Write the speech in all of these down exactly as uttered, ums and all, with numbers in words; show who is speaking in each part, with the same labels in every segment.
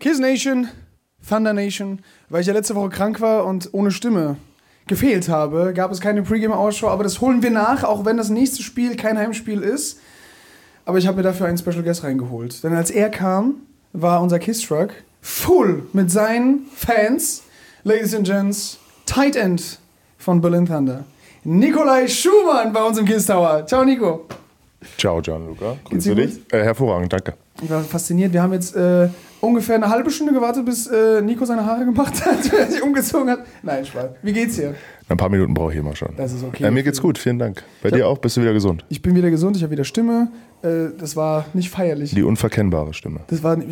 Speaker 1: Kiss Nation, Thunder Nation, weil ich ja letzte Woche krank war und ohne Stimme gefehlt habe, gab es keine Pre-Game-Ausschau, aber das holen wir nach, auch wenn das nächste Spiel kein Heimspiel ist. Aber ich habe mir dafür einen Special Guest reingeholt. Denn als er kam, war unser Kiss-Truck full mit seinen Fans, Ladies and Gents, Tight End von Berlin Thunder. Nikolai Schumann bei uns im Kiss Tower. Ciao, Nico.
Speaker 2: Ciao, Gianluca. Grüße dich. Äh, hervorragend, danke.
Speaker 1: Ich war fasziniert. Wir haben jetzt äh, ungefähr eine halbe Stunde gewartet, bis äh, Nico seine Haare gemacht hat, wenn er sich umgezogen hat. Nein, Spaß. Wie geht's dir?
Speaker 2: Ein paar Minuten brauche ich immer schon.
Speaker 1: Das ist okay.
Speaker 2: Äh, mir geht's gut, vielen Dank. Bei ich dir hab, auch? Bist du wieder gesund?
Speaker 1: Ich bin wieder gesund, ich habe wieder Stimme. Äh, das war nicht feierlich.
Speaker 2: Die unverkennbare Stimme.
Speaker 1: Das war,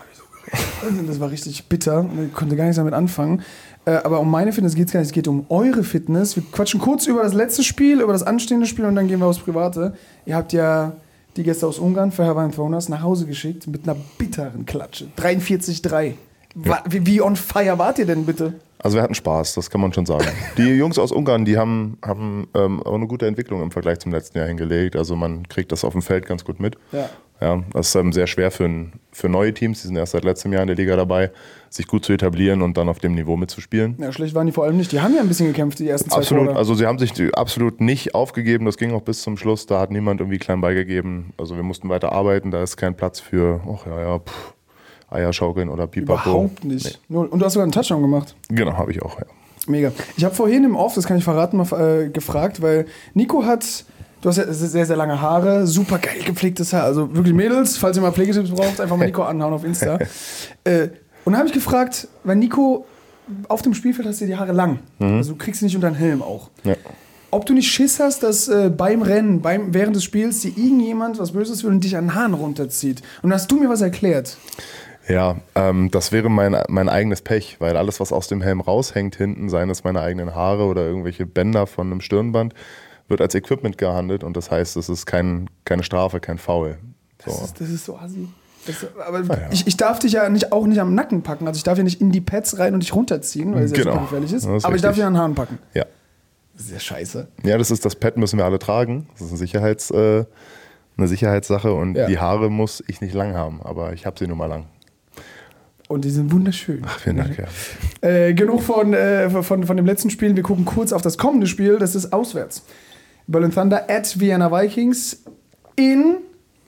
Speaker 1: das war richtig bitter. Ich konnte gar nichts damit anfangen. Äh, aber um meine Fitness geht es gar nicht. Es geht um eure Fitness. Wir quatschen kurz über das letzte Spiel, über das anstehende Spiel und dann gehen wir aufs Private. Ihr habt ja die Gäste aus Ungarn für Hawaiian Throwers nach Hause geschickt mit einer bitteren Klatsche. dreiundvierzig drei. Ja. Wie, wie on fire wart ihr denn bitte?
Speaker 2: Also wir hatten Spaß, das kann man schon sagen. Die Jungs aus Ungarn, die haben, haben ähm, auch eine gute Entwicklung im Vergleich zum letzten Jahr hingelegt. Also man kriegt das auf dem Feld ganz gut mit. Ja. Ja, das ist ähm, sehr schwer für, ein, für neue Teams, die sind erst seit letztem Jahr in der Liga dabei, sich gut zu etablieren und dann auf dem Niveau mitzuspielen.
Speaker 1: Ja, schlecht waren die vor allem nicht. Die haben ja ein bisschen gekämpft, die ersten zwei
Speaker 2: Absolut,
Speaker 1: Quarter.
Speaker 2: also sie haben sich absolut nicht aufgegeben, das ging auch bis zum Schluss, da hat niemand irgendwie klein beigegeben. Also wir mussten weiter arbeiten, da ist kein Platz für, ach ja, ja, pff, Eierschaukeln oder Pipapo.
Speaker 1: Überhaupt nicht. Nee. Und du hast sogar einen Touchdown gemacht.
Speaker 2: Genau, habe ich auch, ja.
Speaker 1: Mega. Ich habe vorhin im Off, das kann ich verraten, mal äh, gefragt, weil Nico hat, du hast ja sehr, sehr lange Haare, super geil gepflegtes Haar. Also wirklich Mädels, falls ihr mal Pflegetipps braucht, einfach mal Nico anhauen auf Insta. äh, und dann habe ich gefragt, weil Nico, auf dem Spielfeld hast du die Haare lang. Mhm. Also du kriegst sie nicht unter den Helm auch. Ja. Ob du nicht Schiss hast, dass äh, beim Rennen, beim, während des Spiels, dir irgendjemand was Böses will und dich an den Haaren runterzieht. Und dann hast du mir was erklärt.
Speaker 2: Ja, ähm, das wäre mein, mein eigenes Pech, weil alles, was aus dem Helm raushängt hinten, seien es meine eigenen Haare oder irgendwelche Bänder von einem Stirnband, wird als Equipment gehandelt und das heißt, es ist kein, keine Strafe, kein Foul. So. Das, ist,
Speaker 1: das ist so assi. Das, aber ja. ich, ich darf dich ja nicht, auch nicht am Nacken packen, also ich darf ja nicht in die Pads rein und dich runterziehen, weil es ja genau. super gefährlich ist, ist aber richtig. Ich darf dich an den Haaren packen.
Speaker 2: Ja.
Speaker 1: Das ist ja scheiße.
Speaker 2: Ja, das ist das Pad müssen wir alle tragen, das ist ein Sicherheits, äh, eine Sicherheitssache und ja. die Haare muss ich nicht lang haben, aber ich habe sie nun mal lang.
Speaker 1: Und die sind wunderschön.
Speaker 2: Ach, vielen Dank, ja.
Speaker 1: Äh, genug von, äh, von, von dem letzten Spiel. Wir gucken kurz auf das kommende Spiel. Das ist auswärts. Berlin Thunder at Vienna Vikings in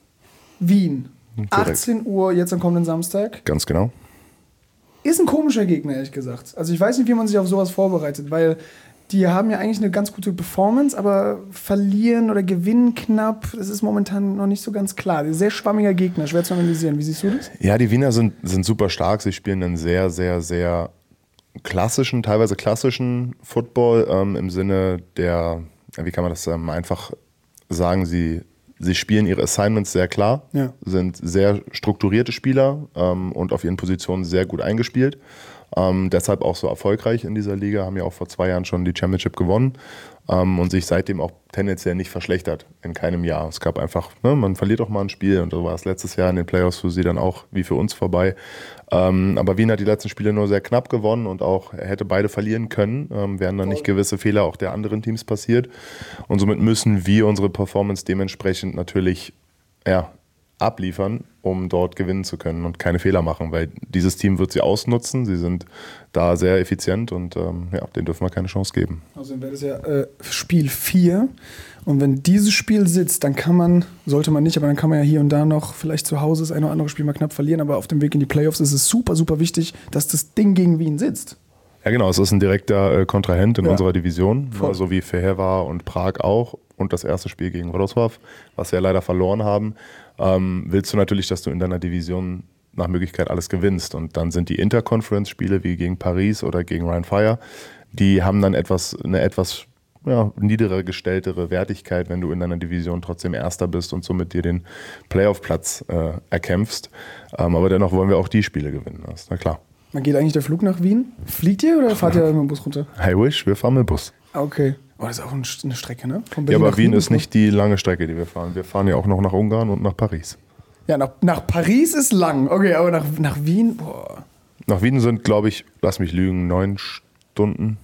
Speaker 1: Wien. Direkt. achtzehn Uhr, jetzt am kommenden Samstag.
Speaker 2: Ganz genau.
Speaker 1: Ist ein komischer Gegner, ehrlich gesagt. Also ich weiß nicht, wie man sich auf sowas vorbereitet, weil die haben ja eigentlich eine ganz gute Performance, aber verlieren oder gewinnen knapp, das ist momentan noch nicht so ganz klar. Ein sehr schwammiger Gegner, schwer zu analysieren. Wie siehst du das?
Speaker 2: Ja, die Wiener sind, sind super stark. Sie spielen einen sehr, sehr, sehr klassischen, teilweise klassischen Football ähm, im Sinne der, wie kann man das ähm, einfach sagen, sie, sie spielen ihre Assignments sehr klar, ja. sind sehr strukturierte Spieler ähm, und auf ihren Positionen sehr gut eingespielt. Ähm, deshalb auch so erfolgreich in dieser Liga, haben ja auch vor zwei Jahren schon die Championship gewonnen ähm, und sich seitdem auch tendenziell nicht verschlechtert in keinem Jahr. Es gab einfach, ne, man verliert auch mal ein Spiel und so war es letztes Jahr in den Playoffs für sie dann auch wie für uns vorbei. Ähm, aber Wien hat die letzten Spiele nur sehr knapp gewonnen und auch er hätte beide verlieren können, ähm, wären dann nicht gewisse Fehler auch der anderen Teams passiert und somit müssen wir unsere Performance dementsprechend natürlich ja, abliefern, um dort gewinnen zu können und keine Fehler machen, weil dieses Team wird sie ausnutzen, sie sind da sehr effizient und ähm, ja, denen dürfen wir keine Chance geben.
Speaker 1: Also dann wäre das ja äh, Spiel vier und wenn dieses Spiel sitzt, dann kann man, sollte man nicht, aber dann kann man ja hier und da noch vielleicht zu Hause das eine oder andere Spiel mal knapp verlieren, aber auf dem Weg in die Playoffs ist es super, super wichtig, dass das Ding gegen Wien sitzt.
Speaker 2: Ja genau, es ist ein direkter äh, Kontrahent in ja. unserer Division,
Speaker 1: Voll.
Speaker 2: so wie Fehervar und Prag auch und das erste Spiel gegen Wrocław, was wir leider verloren haben. Ähm, willst du natürlich, dass du in deiner Division nach Möglichkeit alles gewinnst. Und dann sind die Interconference-Spiele wie gegen Paris oder gegen Rhein Fire, die haben dann etwas, eine etwas ja, niedere gestelltere Wertigkeit, wenn du in deiner Division trotzdem Erster bist und somit dir den Playoff-Platz äh, erkämpfst. Ähm, aber dennoch wollen wir auch die Spiele gewinnen. Das ist na klar.
Speaker 1: Man geht eigentlich der Flug nach Wien? Fliegt ihr oder fahrt ihr mit dem Bus runter?
Speaker 2: I wish, wir fahren mit dem Bus.
Speaker 1: Okay. Oh, das ist auch eine Strecke, ne?
Speaker 2: Ja, aber Wien ist nicht die lange Strecke, die wir fahren. Wir fahren ja auch noch nach Ungarn und nach Paris.
Speaker 1: Ja, nach, nach Paris ist lang. Okay, aber nach, nach Wien, boah.
Speaker 2: Nach Wien sind, glaube ich, lass mich lügen, neun Stunden.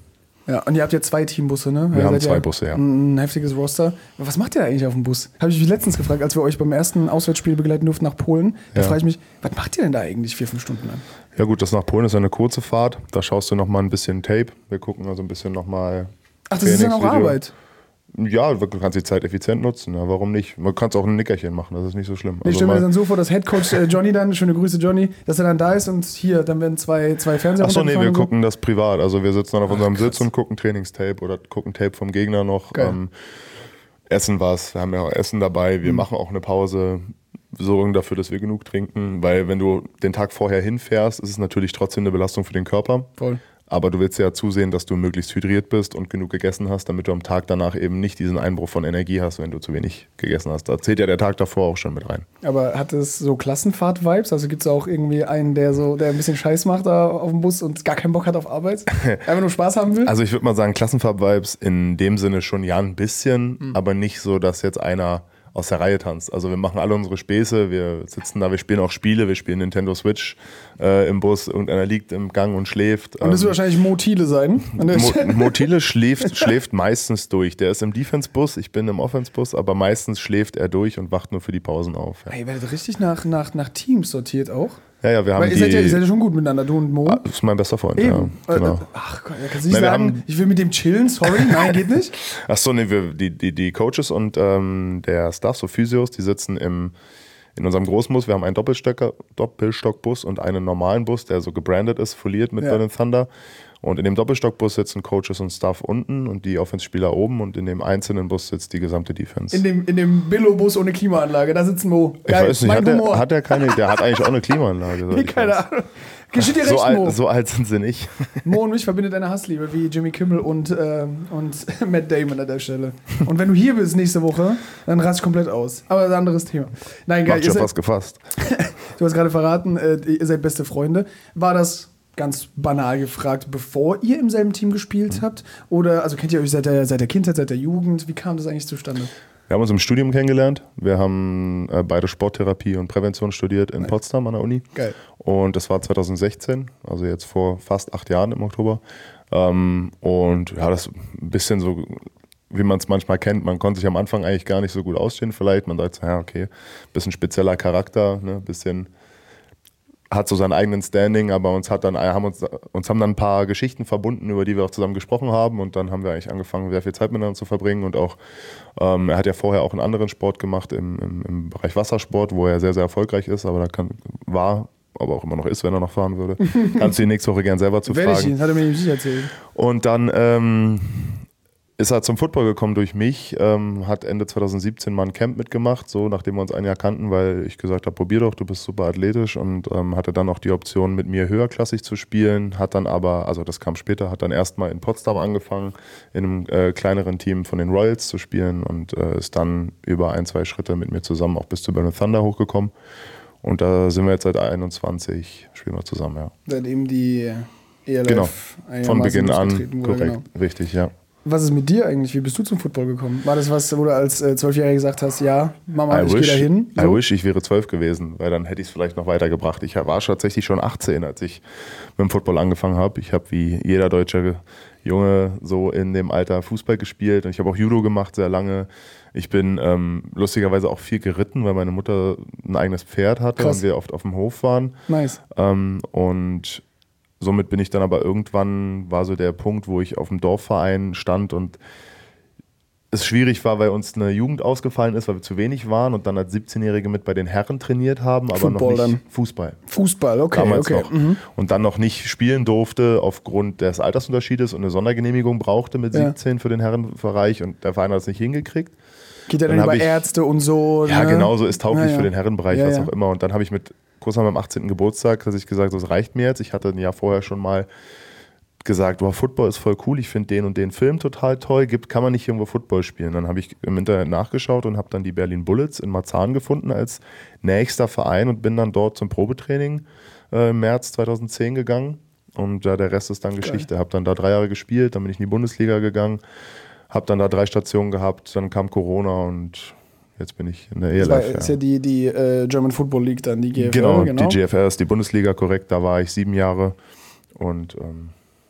Speaker 1: Ja, und ihr habt ja zwei Teambusse, ne?
Speaker 2: Wir
Speaker 1: ihr
Speaker 2: haben
Speaker 1: seid
Speaker 2: zwei
Speaker 1: ja
Speaker 2: Busse, ja.
Speaker 1: Ein heftiges Roster. Was macht ihr eigentlich auf dem Bus? Habe ich mich letztens gefragt, als wir euch beim ersten Auswärtsspiel begleiten durften nach Polen. Da
Speaker 2: Ja.
Speaker 1: frage ich mich, was macht ihr denn da eigentlich vier, fünf Stunden lang?
Speaker 2: Ja gut, das nach Polen ist eine kurze Fahrt. Da schaust du nochmal ein bisschen Tape. Wir gucken also ein bisschen nochmal.
Speaker 1: Ach, das ist dann auch Arbeit.
Speaker 2: Ja, du kannst die Zeit effizient nutzen. Ja, warum nicht? Man kann es auch ein Nickerchen machen, das ist nicht so schlimm.
Speaker 1: Ich stelle mir das dann so vor, dass Headcoach äh, Johnny dann, schöne Grüße Johnny, dass er dann da ist und hier, dann werden zwei, zwei Fernseher
Speaker 2: Achso, nee, wir
Speaker 1: runtergefahren und so.
Speaker 2: gucken das privat. Also wir sitzen dann auf
Speaker 1: Ach,
Speaker 2: unserem
Speaker 1: krass.
Speaker 2: Sitz und gucken Trainingstape oder gucken Tape vom Gegner noch.
Speaker 1: Geil.
Speaker 2: Ähm, essen was, wir haben ja auch Essen dabei. Wir
Speaker 1: Mhm.
Speaker 2: machen auch eine Pause, sorgen dafür, dass wir genug trinken. Weil wenn du den Tag vorher hinfährst, ist es natürlich trotzdem eine Belastung für den Körper.
Speaker 1: Voll.
Speaker 2: Aber du willst ja zusehen, dass du möglichst hydriert bist und genug gegessen hast, damit du am Tag danach eben nicht diesen Einbruch von Energie hast, wenn du zu wenig gegessen hast. Da zählt ja der Tag davor auch schon mit rein.
Speaker 1: Aber hat es so Klassenfahrt-Vibes? Also gibt es auch irgendwie einen, der so, der ein bisschen Scheiß macht da auf dem Bus und gar keinen Bock hat auf Arbeit? Einfach nur Spaß haben will?
Speaker 2: Also ich würde mal sagen, Klassenfahrt-Vibes in dem Sinne schon ja ein bisschen,
Speaker 1: Mhm.
Speaker 2: aber nicht so, dass jetzt einer aus der Reihe tanzt. Also wir machen alle unsere Späße, wir sitzen da, wir spielen auch Spiele, wir spielen Nintendo Switch äh, im Bus, irgendeiner liegt im Gang und schläft.
Speaker 1: Und das wird
Speaker 2: Ähm,
Speaker 1: wahrscheinlich Mo Thiele sein. An der
Speaker 2: Mo
Speaker 1: Stelle.
Speaker 2: Motile schläft, schläft meistens durch. Der ist im Defense-Bus, ich bin im Offense-Bus, aber meistens schläft er durch und wacht nur für die Pausen auf. Ja,
Speaker 1: Ey, ihr werdet richtig nach, nach, nach Teams sortiert auch.
Speaker 2: ja, ja wir haben
Speaker 1: Weil ihr
Speaker 2: die...
Speaker 1: seid, ja, ihr seid ja schon gut miteinander, du und Mo.
Speaker 2: Ah, das ist mein bester Freund,
Speaker 1: Eben.
Speaker 2: ja. Genau.
Speaker 1: Äh, Ach Gott, ja, kannst du nicht
Speaker 2: Nein, wir
Speaker 1: sagen,
Speaker 2: haben-
Speaker 1: ich will mit dem chillen, sorry, nein, geht nicht.
Speaker 2: Achso, nee, wir, die, die, die Coaches und ähm, der Staff, so Physios, die sitzen im, in unserem Großbus. Wir haben einen Doppelstocker, Doppelstockbus und einen normalen Bus, der so gebrandet ist, foliert mit
Speaker 1: Ja.
Speaker 2: Berlin Thunder. Und in dem Doppelstockbus sitzen Coaches und Staff unten und die Offense-Spieler oben und in dem einzelnen Bus sitzt die gesamte Defense.
Speaker 1: In dem, in dem Billo-Bus ohne Klimaanlage, da sitzt Mo.
Speaker 2: ich weiß nicht,
Speaker 1: mein
Speaker 2: hat der,
Speaker 1: Humor.
Speaker 2: hat der keine, der hat eigentlich auch eine Klimaanlage. soweit
Speaker 1: Nee,
Speaker 2: ich
Speaker 1: keine
Speaker 2: weiß.
Speaker 1: Ahnung. Geschieht dir
Speaker 2: So
Speaker 1: recht, Mo.
Speaker 2: alt, so alt sind sie nicht.
Speaker 1: Mo und mich verbindet eine Hassliebe, wie Jimmy Kimmel und, ähm, und Matt Damon an der Stelle. Und wenn du hier bist nächste Woche, dann raste ich komplett aus. Aber das ist ein anderes Thema. Nein, geil.
Speaker 2: Macht
Speaker 1: Ihr
Speaker 2: schon
Speaker 1: seid,
Speaker 2: was gefasst.
Speaker 1: du hast gerade verraten, äh, ihr seid beste Freunde. War das ganz banal gefragt, bevor ihr im selben Team gespielt habt? Oder, also kennt ihr euch seit der, seit der Kindheit, seit der Jugend? Wie kam das eigentlich zustande?
Speaker 2: Wir haben uns im Studium kennengelernt. Wir haben äh, beide Sporttherapie und Prävention studiert in
Speaker 1: Nice.
Speaker 2: Potsdam an der Uni.
Speaker 1: Geil.
Speaker 2: Und das war zwanzig sechzehn, also jetzt vor fast acht Jahren im Oktober. Ähm, und ja, das ein bisschen so, wie man es manchmal kennt. Man konnte sich am Anfang eigentlich gar nicht so gut ausstehen vielleicht. Man dachte, ja, okay, bisschen spezieller Charakter, ne, bisschen hat so seinen eigenen Standing, aber uns hat dann haben uns, uns haben dann ein paar Geschichten verbunden, über die wir auch zusammen gesprochen haben, und dann haben wir eigentlich angefangen, sehr viel Zeit miteinander zu verbringen. Und auch ähm, er hat ja vorher auch einen anderen Sport gemacht im, im, im Bereich Wassersport, wo er sehr, sehr erfolgreich ist, aber da kann, war, aber auch immer noch ist, wenn er noch fahren würde. Kannst du ihn nächste Woche gern selber zu
Speaker 1: Werde ich
Speaker 2: fragen.
Speaker 1: ihn, hat er mir nicht erzählt.
Speaker 2: Und dann ähm, ist er zum Football gekommen durch mich, ähm, hat Ende zwanzig siebzehn mal ein Camp mitgemacht, so nachdem wir uns ein Jahr kannten, weil ich gesagt habe, probier doch, du bist super athletisch, und ähm, hatte dann auch die Option, mit mir höherklassig zu spielen, hat dann aber, also das kam später, hat dann erstmal in Potsdam angefangen, in einem äh, kleineren Team von den Royals zu spielen, und äh, ist dann über ein, zwei Schritte mit mir zusammen auch bis zu Berlin Thunder hochgekommen. Und da sind wir jetzt seit einundzwanzig, spielen wir zusammen, ja.
Speaker 1: Seitdem die E L F
Speaker 2: Genau, von Beginn an,
Speaker 1: losgetreten wurde,
Speaker 2: korrekt,
Speaker 1: genau.
Speaker 2: richtig, ja.
Speaker 1: Was ist mit dir eigentlich? Wie bist du zum Football gekommen? War das was, wo du als äh, Zwölfjähriger gesagt hast, ja, Mama,
Speaker 2: I
Speaker 1: ich gehe
Speaker 2: wish,
Speaker 1: da hin?
Speaker 2: I wish, ich wäre zwölf gewesen, weil dann hätte ich es vielleicht noch weitergebracht. Ich war tatsächlich schon achtzehn, als ich mit dem Football angefangen habe. Ich habe wie jeder deutsche Junge so in dem Alter Fußball gespielt, und ich habe auch Judo gemacht sehr lange. Ich bin ähm, lustigerweise auch viel geritten, weil meine Mutter ein eigenes Pferd hatte.
Speaker 1: Krass.
Speaker 2: Und wir oft auf dem Hof waren.
Speaker 1: Nice.
Speaker 2: Ähm, und somit bin ich dann aber irgendwann, war so der Punkt, wo ich auf dem Dorfverein stand und es schwierig war, weil uns eine Jugend ausgefallen ist, weil wir zu wenig waren, und dann als siebzehnjährige mit bei den Herren trainiert haben, aber
Speaker 1: Football
Speaker 2: noch nicht
Speaker 1: dann.
Speaker 2: Fußball.
Speaker 1: Fußball, okay,
Speaker 2: Damals
Speaker 1: okay.
Speaker 2: noch.
Speaker 1: Mhm.
Speaker 2: Und dann noch nicht spielen durfte aufgrund des Altersunterschiedes und eine Sondergenehmigung brauchte mit
Speaker 1: Ja.
Speaker 2: siebzehn für den Herrenbereich, und der Verein hat es nicht hingekriegt.
Speaker 1: Geht ja dann,
Speaker 2: Dann
Speaker 1: über
Speaker 2: hab ich-
Speaker 1: Ärzte und so.
Speaker 2: Ja,
Speaker 1: ne?
Speaker 2: genau, so ist tauglich
Speaker 1: Ja, ja.
Speaker 2: für den Herrenbereich,
Speaker 1: Ja,
Speaker 2: was
Speaker 1: ja.
Speaker 2: auch immer. Und dann habe ich mit kurz nach meinem achtzehnten Geburtstag, dass ich gesagt, das reicht mir jetzt. Ich hatte ein Jahr vorher schon mal gesagt, wow, Football ist voll cool, ich finde den und den Film total toll, gibt, kann man nicht irgendwo Football spielen? Dann habe ich im Internet nachgeschaut und habe dann die Berlin Bullets in Marzahn gefunden als nächster Verein und bin dann dort zum Probetraining äh, im März zweitausendzehn gegangen, und äh, der Rest ist dann Geschichte. Habe dann da drei Jahre gespielt, dann bin ich in die Bundesliga gegangen, habe dann da drei Stationen gehabt, dann kam Corona und jetzt bin ich in der E
Speaker 1: Das
Speaker 2: L
Speaker 1: war,
Speaker 2: F.
Speaker 1: ist ja die, die äh, German Football League dann, die G F L.
Speaker 2: Genau,
Speaker 1: genau.
Speaker 2: die G F L ist die Bundesliga, korrekt, da war ich sieben Jahre, und ähm,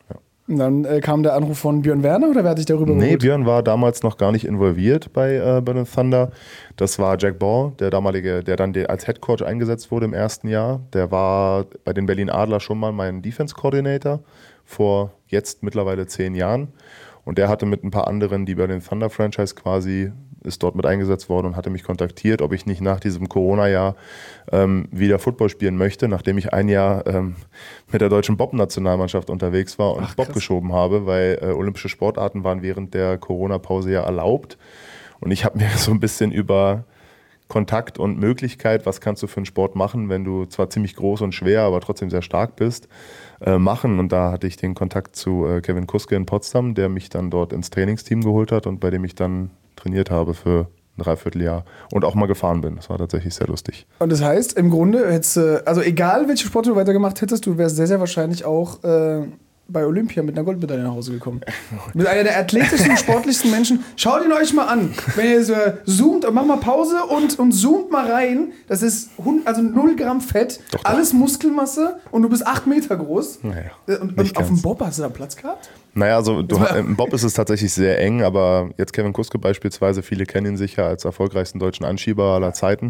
Speaker 1: Und dann äh, kam der Anruf von Björn Werner oder wer hat dich darüber
Speaker 2: Nee,
Speaker 1: geholt?
Speaker 2: Björn war damals noch gar nicht involviert bei äh, Berlin Thunder. Das war Jack Ball, der damalige, der dann de- als Head Coach eingesetzt wurde im ersten Jahr. Der war bei den Berlin Adler schon mal mein Defense Coordinator vor jetzt mittlerweile zehn Jahren. Und der hatte mit ein paar anderen die Berlin Thunder Franchise quasi, ist dort mit eingesetzt worden und hatte mich kontaktiert, ob ich nicht nach diesem Corona-Jahr ähm, wieder Football spielen möchte, nachdem ich ein Jahr ähm, mit der deutschen Bob-Nationalmannschaft unterwegs war und
Speaker 1: Ach,
Speaker 2: Bob
Speaker 1: krass.
Speaker 2: geschoben habe, weil äh, olympische Sportarten waren während der Corona-Pause ja erlaubt. Und ich habe mir so ein bisschen über Kontakt und Möglichkeit, was kannst du für einen Sport machen, wenn du zwar ziemlich groß und schwer, aber trotzdem sehr stark bist, äh, machen. Und da hatte ich den Kontakt zu äh, Kevin Kuske in Potsdam, der mich dann dort ins Trainingsteam geholt hat und bei dem ich dann trainiert habe für ein Dreivierteljahr und auch mal gefahren bin. Das war tatsächlich sehr lustig.
Speaker 1: Und das heißt, im Grunde hättest du, also egal welche Sport du weitergemacht hättest, du wärst sehr, sehr wahrscheinlich auch äh, bei Olympia mit einer Goldmedaille nach Hause gekommen. Mit einer der athletischsten und sportlichsten Menschen. Schaut ihn euch mal an. Wenn ihr so zoomt, mach mal Pause und, und zoomt mal rein. Das ist hund- also null Gramm Fett,
Speaker 2: Doch, doch.
Speaker 1: alles Muskelmasse und du bist acht Meter groß.
Speaker 2: Naja,
Speaker 1: Äh, und,
Speaker 2: nicht
Speaker 1: und auf dem
Speaker 2: ganz.
Speaker 1: Bob hast du da Platz gehabt?
Speaker 2: Naja, also du,
Speaker 1: war-
Speaker 2: im Bob ist es tatsächlich sehr eng, aber jetzt Kevin Kuske beispielsweise, viele kennen ihn sicher als erfolgreichsten deutschen Anschieber aller Zeiten.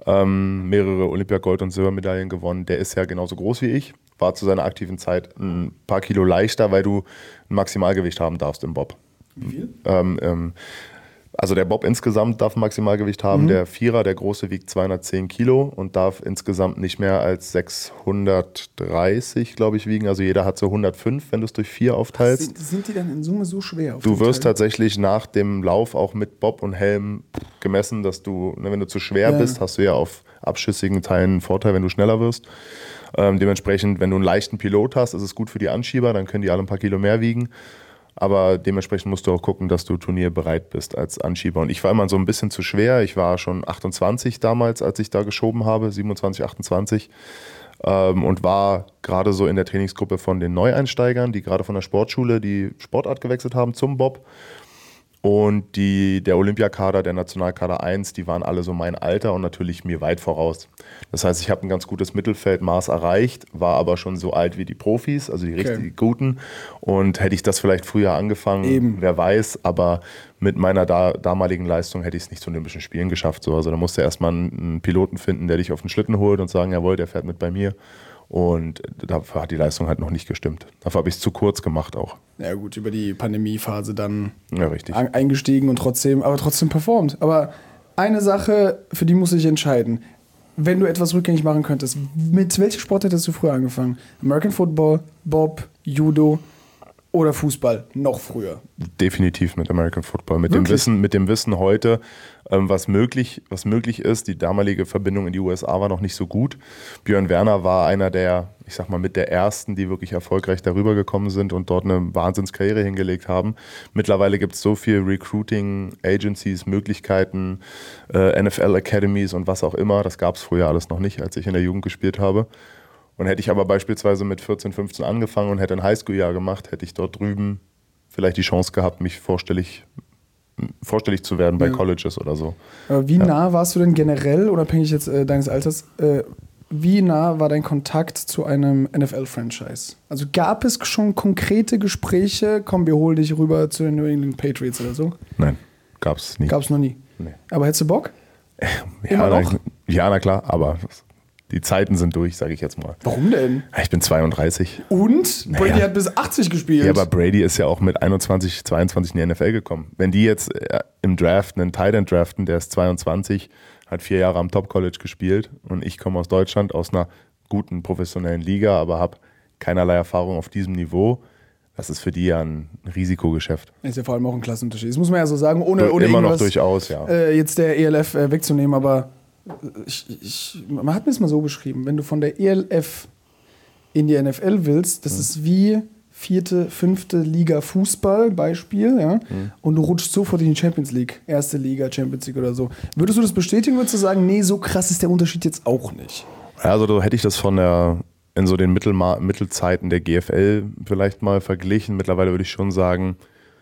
Speaker 2: Ähm, mehrere Olympia-Gold- und Silbermedaillen gewonnen. Der ist ja genauso groß wie ich, war zu seiner aktiven Zeit ein paar Kilo leichter, weil du ein Maximalgewicht haben darfst im Bob.
Speaker 1: Wie viel?
Speaker 2: Ähm, ähm, also der Bob insgesamt darf ein Maximalgewicht haben.
Speaker 1: Mhm.
Speaker 2: Der Vierer, der große, wiegt zweihundertzehn Kilo und darf insgesamt nicht mehr als sechshundertdreißig, glaube ich, wiegen. Also jeder hat so hundertfünf, wenn du es durch vier aufteilst.
Speaker 1: Sind, sind die dann in Summe so schwer? Auf
Speaker 2: Du
Speaker 1: dem
Speaker 2: wirst
Speaker 1: Teil?
Speaker 2: tatsächlich nach dem Lauf auch mit Bob und Helm gemessen, dass du, ne, wenn du zu schwer
Speaker 1: Ja.
Speaker 2: bist, hast du ja auf abschüssigen Teilen einen Vorteil, wenn du schneller wirst. Ähm, dementsprechend, wenn du einen leichten Pilot hast, ist es gut für die Anschieber, dann können die alle ein paar Kilo mehr wiegen. Aber dementsprechend musst du auch gucken, dass du turnierbereit bist als Anschieber. Und ich war immer so ein bisschen zu schwer. Ich war schon achtundzwanzig damals, als ich da geschoben habe, siebenundzwanzig, achtundzwanzig. Ähm, und war gerade so in der Trainingsgruppe von den Neueinsteigern, die gerade von der Sportschule die Sportart gewechselt haben zum Bob. Und die, der Olympiakader, der Nationalkader eins, die waren alle so mein Alter und natürlich mir weit voraus. Das heißt, ich habe ein ganz gutes Mittelfeldmaß erreicht, war aber schon so alt wie die Profis, also die
Speaker 1: Okay.
Speaker 2: richtig guten. Und hätte ich das vielleicht früher angefangen,
Speaker 1: Eben.
Speaker 2: wer weiß, aber mit meiner da, damaligen Leistung hätte ich es nicht zu Olympischen Spielen geschafft. So. Also da musst du erstmal einen, einen Piloten finden, der dich auf den Schlitten holt und sagen, jawohl, der fährt mit bei mir. Und dafür hat die Leistung halt noch nicht gestimmt. Dafür habe ich es zu kurz gemacht auch.
Speaker 1: Ja gut, über die Pandemiephase dann
Speaker 2: Ja, richtig.
Speaker 1: ein- eingestiegen und trotzdem, aber trotzdem performt. Aber eine Sache, für die musst du dich entscheiden. Wenn du etwas rückgängig machen könntest, mit welcher Sport hättest du früher angefangen? American Football, Bob, Judo oder Fußball? Noch früher.
Speaker 2: Definitiv mit American Football. Mit dem
Speaker 1: Wirklich?
Speaker 2: Wissen, mit dem Wissen heute, ähm, was möglich, was möglich ist. Die damalige Verbindung in die U S A war noch nicht so gut. Björn Werner war einer der, ich sag mal, mit der ersten, die wirklich erfolgreich darüber gekommen sind und dort eine Wahnsinnskarriere hingelegt haben. Mittlerweile gibt es so viel Recruiting Agencies, Möglichkeiten, äh, N F L Academies und was auch immer. Das gab es früher alles noch nicht, als ich in der Jugend gespielt habe. Und hätte ich aber beispielsweise mit vierzehn, fünfzehn angefangen und hätte ein Highschool-Jahr gemacht, hätte ich dort drüben vielleicht die Chance gehabt, mich vorstellig, vorstellig zu werden bei
Speaker 1: Ja.
Speaker 2: Colleges oder so.
Speaker 1: Aber wie nah warst du denn generell, unabhängig jetzt äh, deines Alters, äh, wie nah war dein Kontakt zu einem N F L-Franchise? Also gab es schon konkrete Gespräche, komm, wir holen dich rüber zu den New England Patriots oder so?
Speaker 2: Nein, gab es nie.
Speaker 1: Gab es noch nie.
Speaker 2: Nee.
Speaker 1: Aber hättest du Bock?
Speaker 2: Ja,
Speaker 1: Immer
Speaker 2: na,
Speaker 1: noch?
Speaker 2: ja, na klar, aber die Zeiten sind durch, sage ich jetzt mal.
Speaker 1: Warum denn?
Speaker 2: Ich bin zweiunddreißig.
Speaker 1: Und? Brady
Speaker 2: Naja.
Speaker 1: hat bis achtzig gespielt.
Speaker 2: Ja, aber Brady ist ja auch mit einundzwanzig, zweiundzwanzig in die N F L gekommen. Wenn die jetzt äh, im Draft einen Tight End draften, der ist zweiundzwanzig, hat vier Jahre am Top-College gespielt und ich komme aus Deutschland, aus einer guten professionellen Liga, aber habe keinerlei Erfahrung auf diesem Niveau. Das ist für die ja ein Risikogeschäft.
Speaker 1: Ist ja vor allem auch ein Klassenunterschied. Das muss man ja so sagen, ohne, ohne
Speaker 2: Immer noch
Speaker 1: irgendwas,
Speaker 2: durchaus, ja.
Speaker 1: äh, jetzt der E L F äh, wegzunehmen, aber ich, ich, man hat mir es mal so beschrieben, wenn du von der E L F in die N F L willst, das
Speaker 2: Mhm.
Speaker 1: ist wie vierte, fünfte Liga Fußball, Beispiel, ja,
Speaker 2: Mhm.
Speaker 1: und du rutschst sofort in die Champions League, erste Liga, Champions League oder so. Würdest du das bestätigen, würdest du sagen, nee, so krass ist der Unterschied jetzt auch nicht?
Speaker 2: Also so hätte ich das von der, in so den Mittelma- Mittelzeiten der G F L vielleicht mal verglichen. Mittlerweile würde ich schon sagen,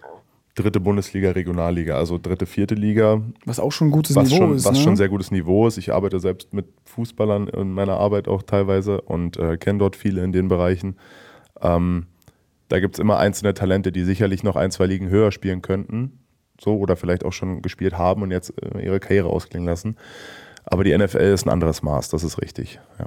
Speaker 2: dritte Bundesliga, Regionalliga, also dritte, vierte Liga,
Speaker 1: Was auch schon ein gutes
Speaker 2: was,
Speaker 1: Niveau
Speaker 2: schon,
Speaker 1: ist,
Speaker 2: was
Speaker 1: ne?
Speaker 2: schon sehr gutes Niveau ist. Ich arbeite selbst mit Fußballern in meiner Arbeit auch teilweise und äh, kenne dort viele in den Bereichen. Ähm, Da gibt es immer einzelne Talente, die sicherlich noch ein, zwei Ligen höher spielen könnten. So, oder vielleicht auch schon gespielt haben und jetzt äh, ihre Karriere ausklingen lassen. Aber die N F L ist ein anderes Maß, das ist richtig. Ja.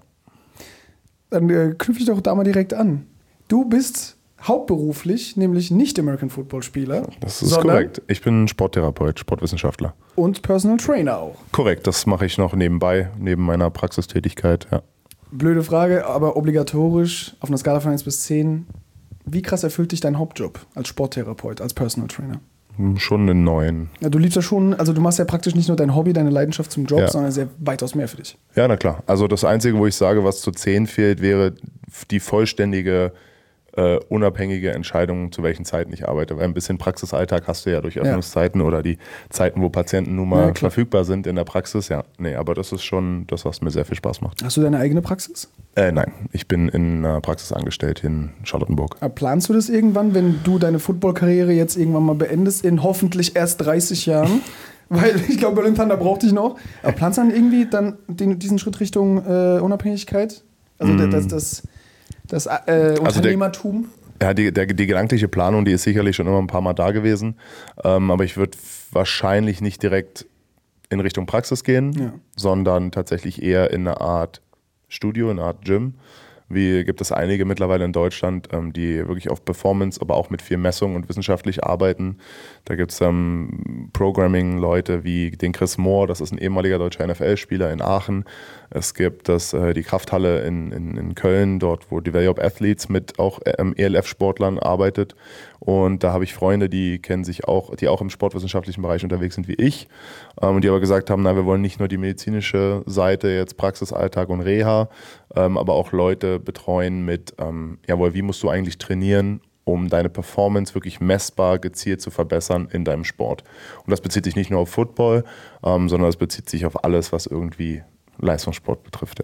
Speaker 1: Dann äh, knüpfe ich doch da mal direkt an. Du bist hauptberuflich nämlich nicht American Football Spieler.
Speaker 2: Das ist korrekt. Ich bin Sporttherapeut, Sportwissenschaftler.
Speaker 1: Und Personal Trainer auch.
Speaker 2: Korrekt, das mache ich noch nebenbei, neben meiner Praxistätigkeit. Ja.
Speaker 1: Blöde Frage, aber obligatorisch auf einer Skala von eins bis zehn. Wie krass erfüllt dich dein Hauptjob als Sporttherapeut, als Personal Trainer?
Speaker 2: Schon einen neuen.
Speaker 1: Ja, du liebst ja schon, also du machst ja praktisch nicht nur dein Hobby, deine Leidenschaft zum Job,
Speaker 2: ja.
Speaker 1: sondern sehr weitaus mehr für dich.
Speaker 2: Ja, na klar. Also das Einzige, wo ich sage, was zu zehn fehlt, wäre die vollständige äh, unabhängige Entscheidung, zu welchen Zeiten ich arbeite. Weil ein bisschen Praxisalltag hast du ja durch Öffnungszeiten ja. oder die Zeiten, wo Patienten nun mal ja, verfügbar sind in der Praxis. Ja, nee, aber das ist schon das, was mir sehr viel Spaß macht.
Speaker 1: Hast du deine eigene Praxis?
Speaker 2: Äh, nein, ich bin in einer Praxis angestellt in Charlottenburg.
Speaker 1: Aber planst du das irgendwann, wenn du deine Football-Karriere jetzt irgendwann mal beendest, in hoffentlich erst dreißig Jahren? Weil ich glaube, Berlin Thunder braucht dich noch. Aber planst du dann irgendwie dann den, diesen Schritt Richtung äh, Unabhängigkeit? Also mm. das, das, das äh, Unternehmertum?
Speaker 2: Also der, ja, die, der, die gedankliche Planung, die ist sicherlich schon immer ein paar Mal da gewesen. Ähm, aber ich würde wahrscheinlich nicht direkt in Richtung Praxis gehen, ja. sondern tatsächlich eher in eine Art Studio, eine Art Gym. Wie gibt es einige mittlerweile in Deutschland, ähm, die wirklich auf Performance, aber auch mit viel Messung und wissenschaftlich arbeiten. Da gibt es ähm, Programming-Leute wie den Chris Moore, das ist ein ehemaliger deutscher N F L-Spieler in Aachen. Es gibt das, äh, die Krafthalle in, in, in Köln, dort wo Develop Athletes mit auch ähm, E L F-Sportlern arbeitet. Und da habe ich Freunde, die kennen sich auch, die auch im sportwissenschaftlichen Bereich unterwegs sind wie ich. Ähm, die aber gesagt haben, na, wir wollen nicht nur die medizinische Seite, jetzt Praxisalltag und Reha, ähm, aber auch Leute betreuen mit, ähm, jawohl, wie musst du eigentlich trainieren, um deine Performance wirklich messbar, gezielt zu verbessern in deinem Sport. Und das bezieht sich nicht nur auf Football, ähm, sondern das bezieht sich auf alles, was irgendwie Leistungssport betrifft. Ja.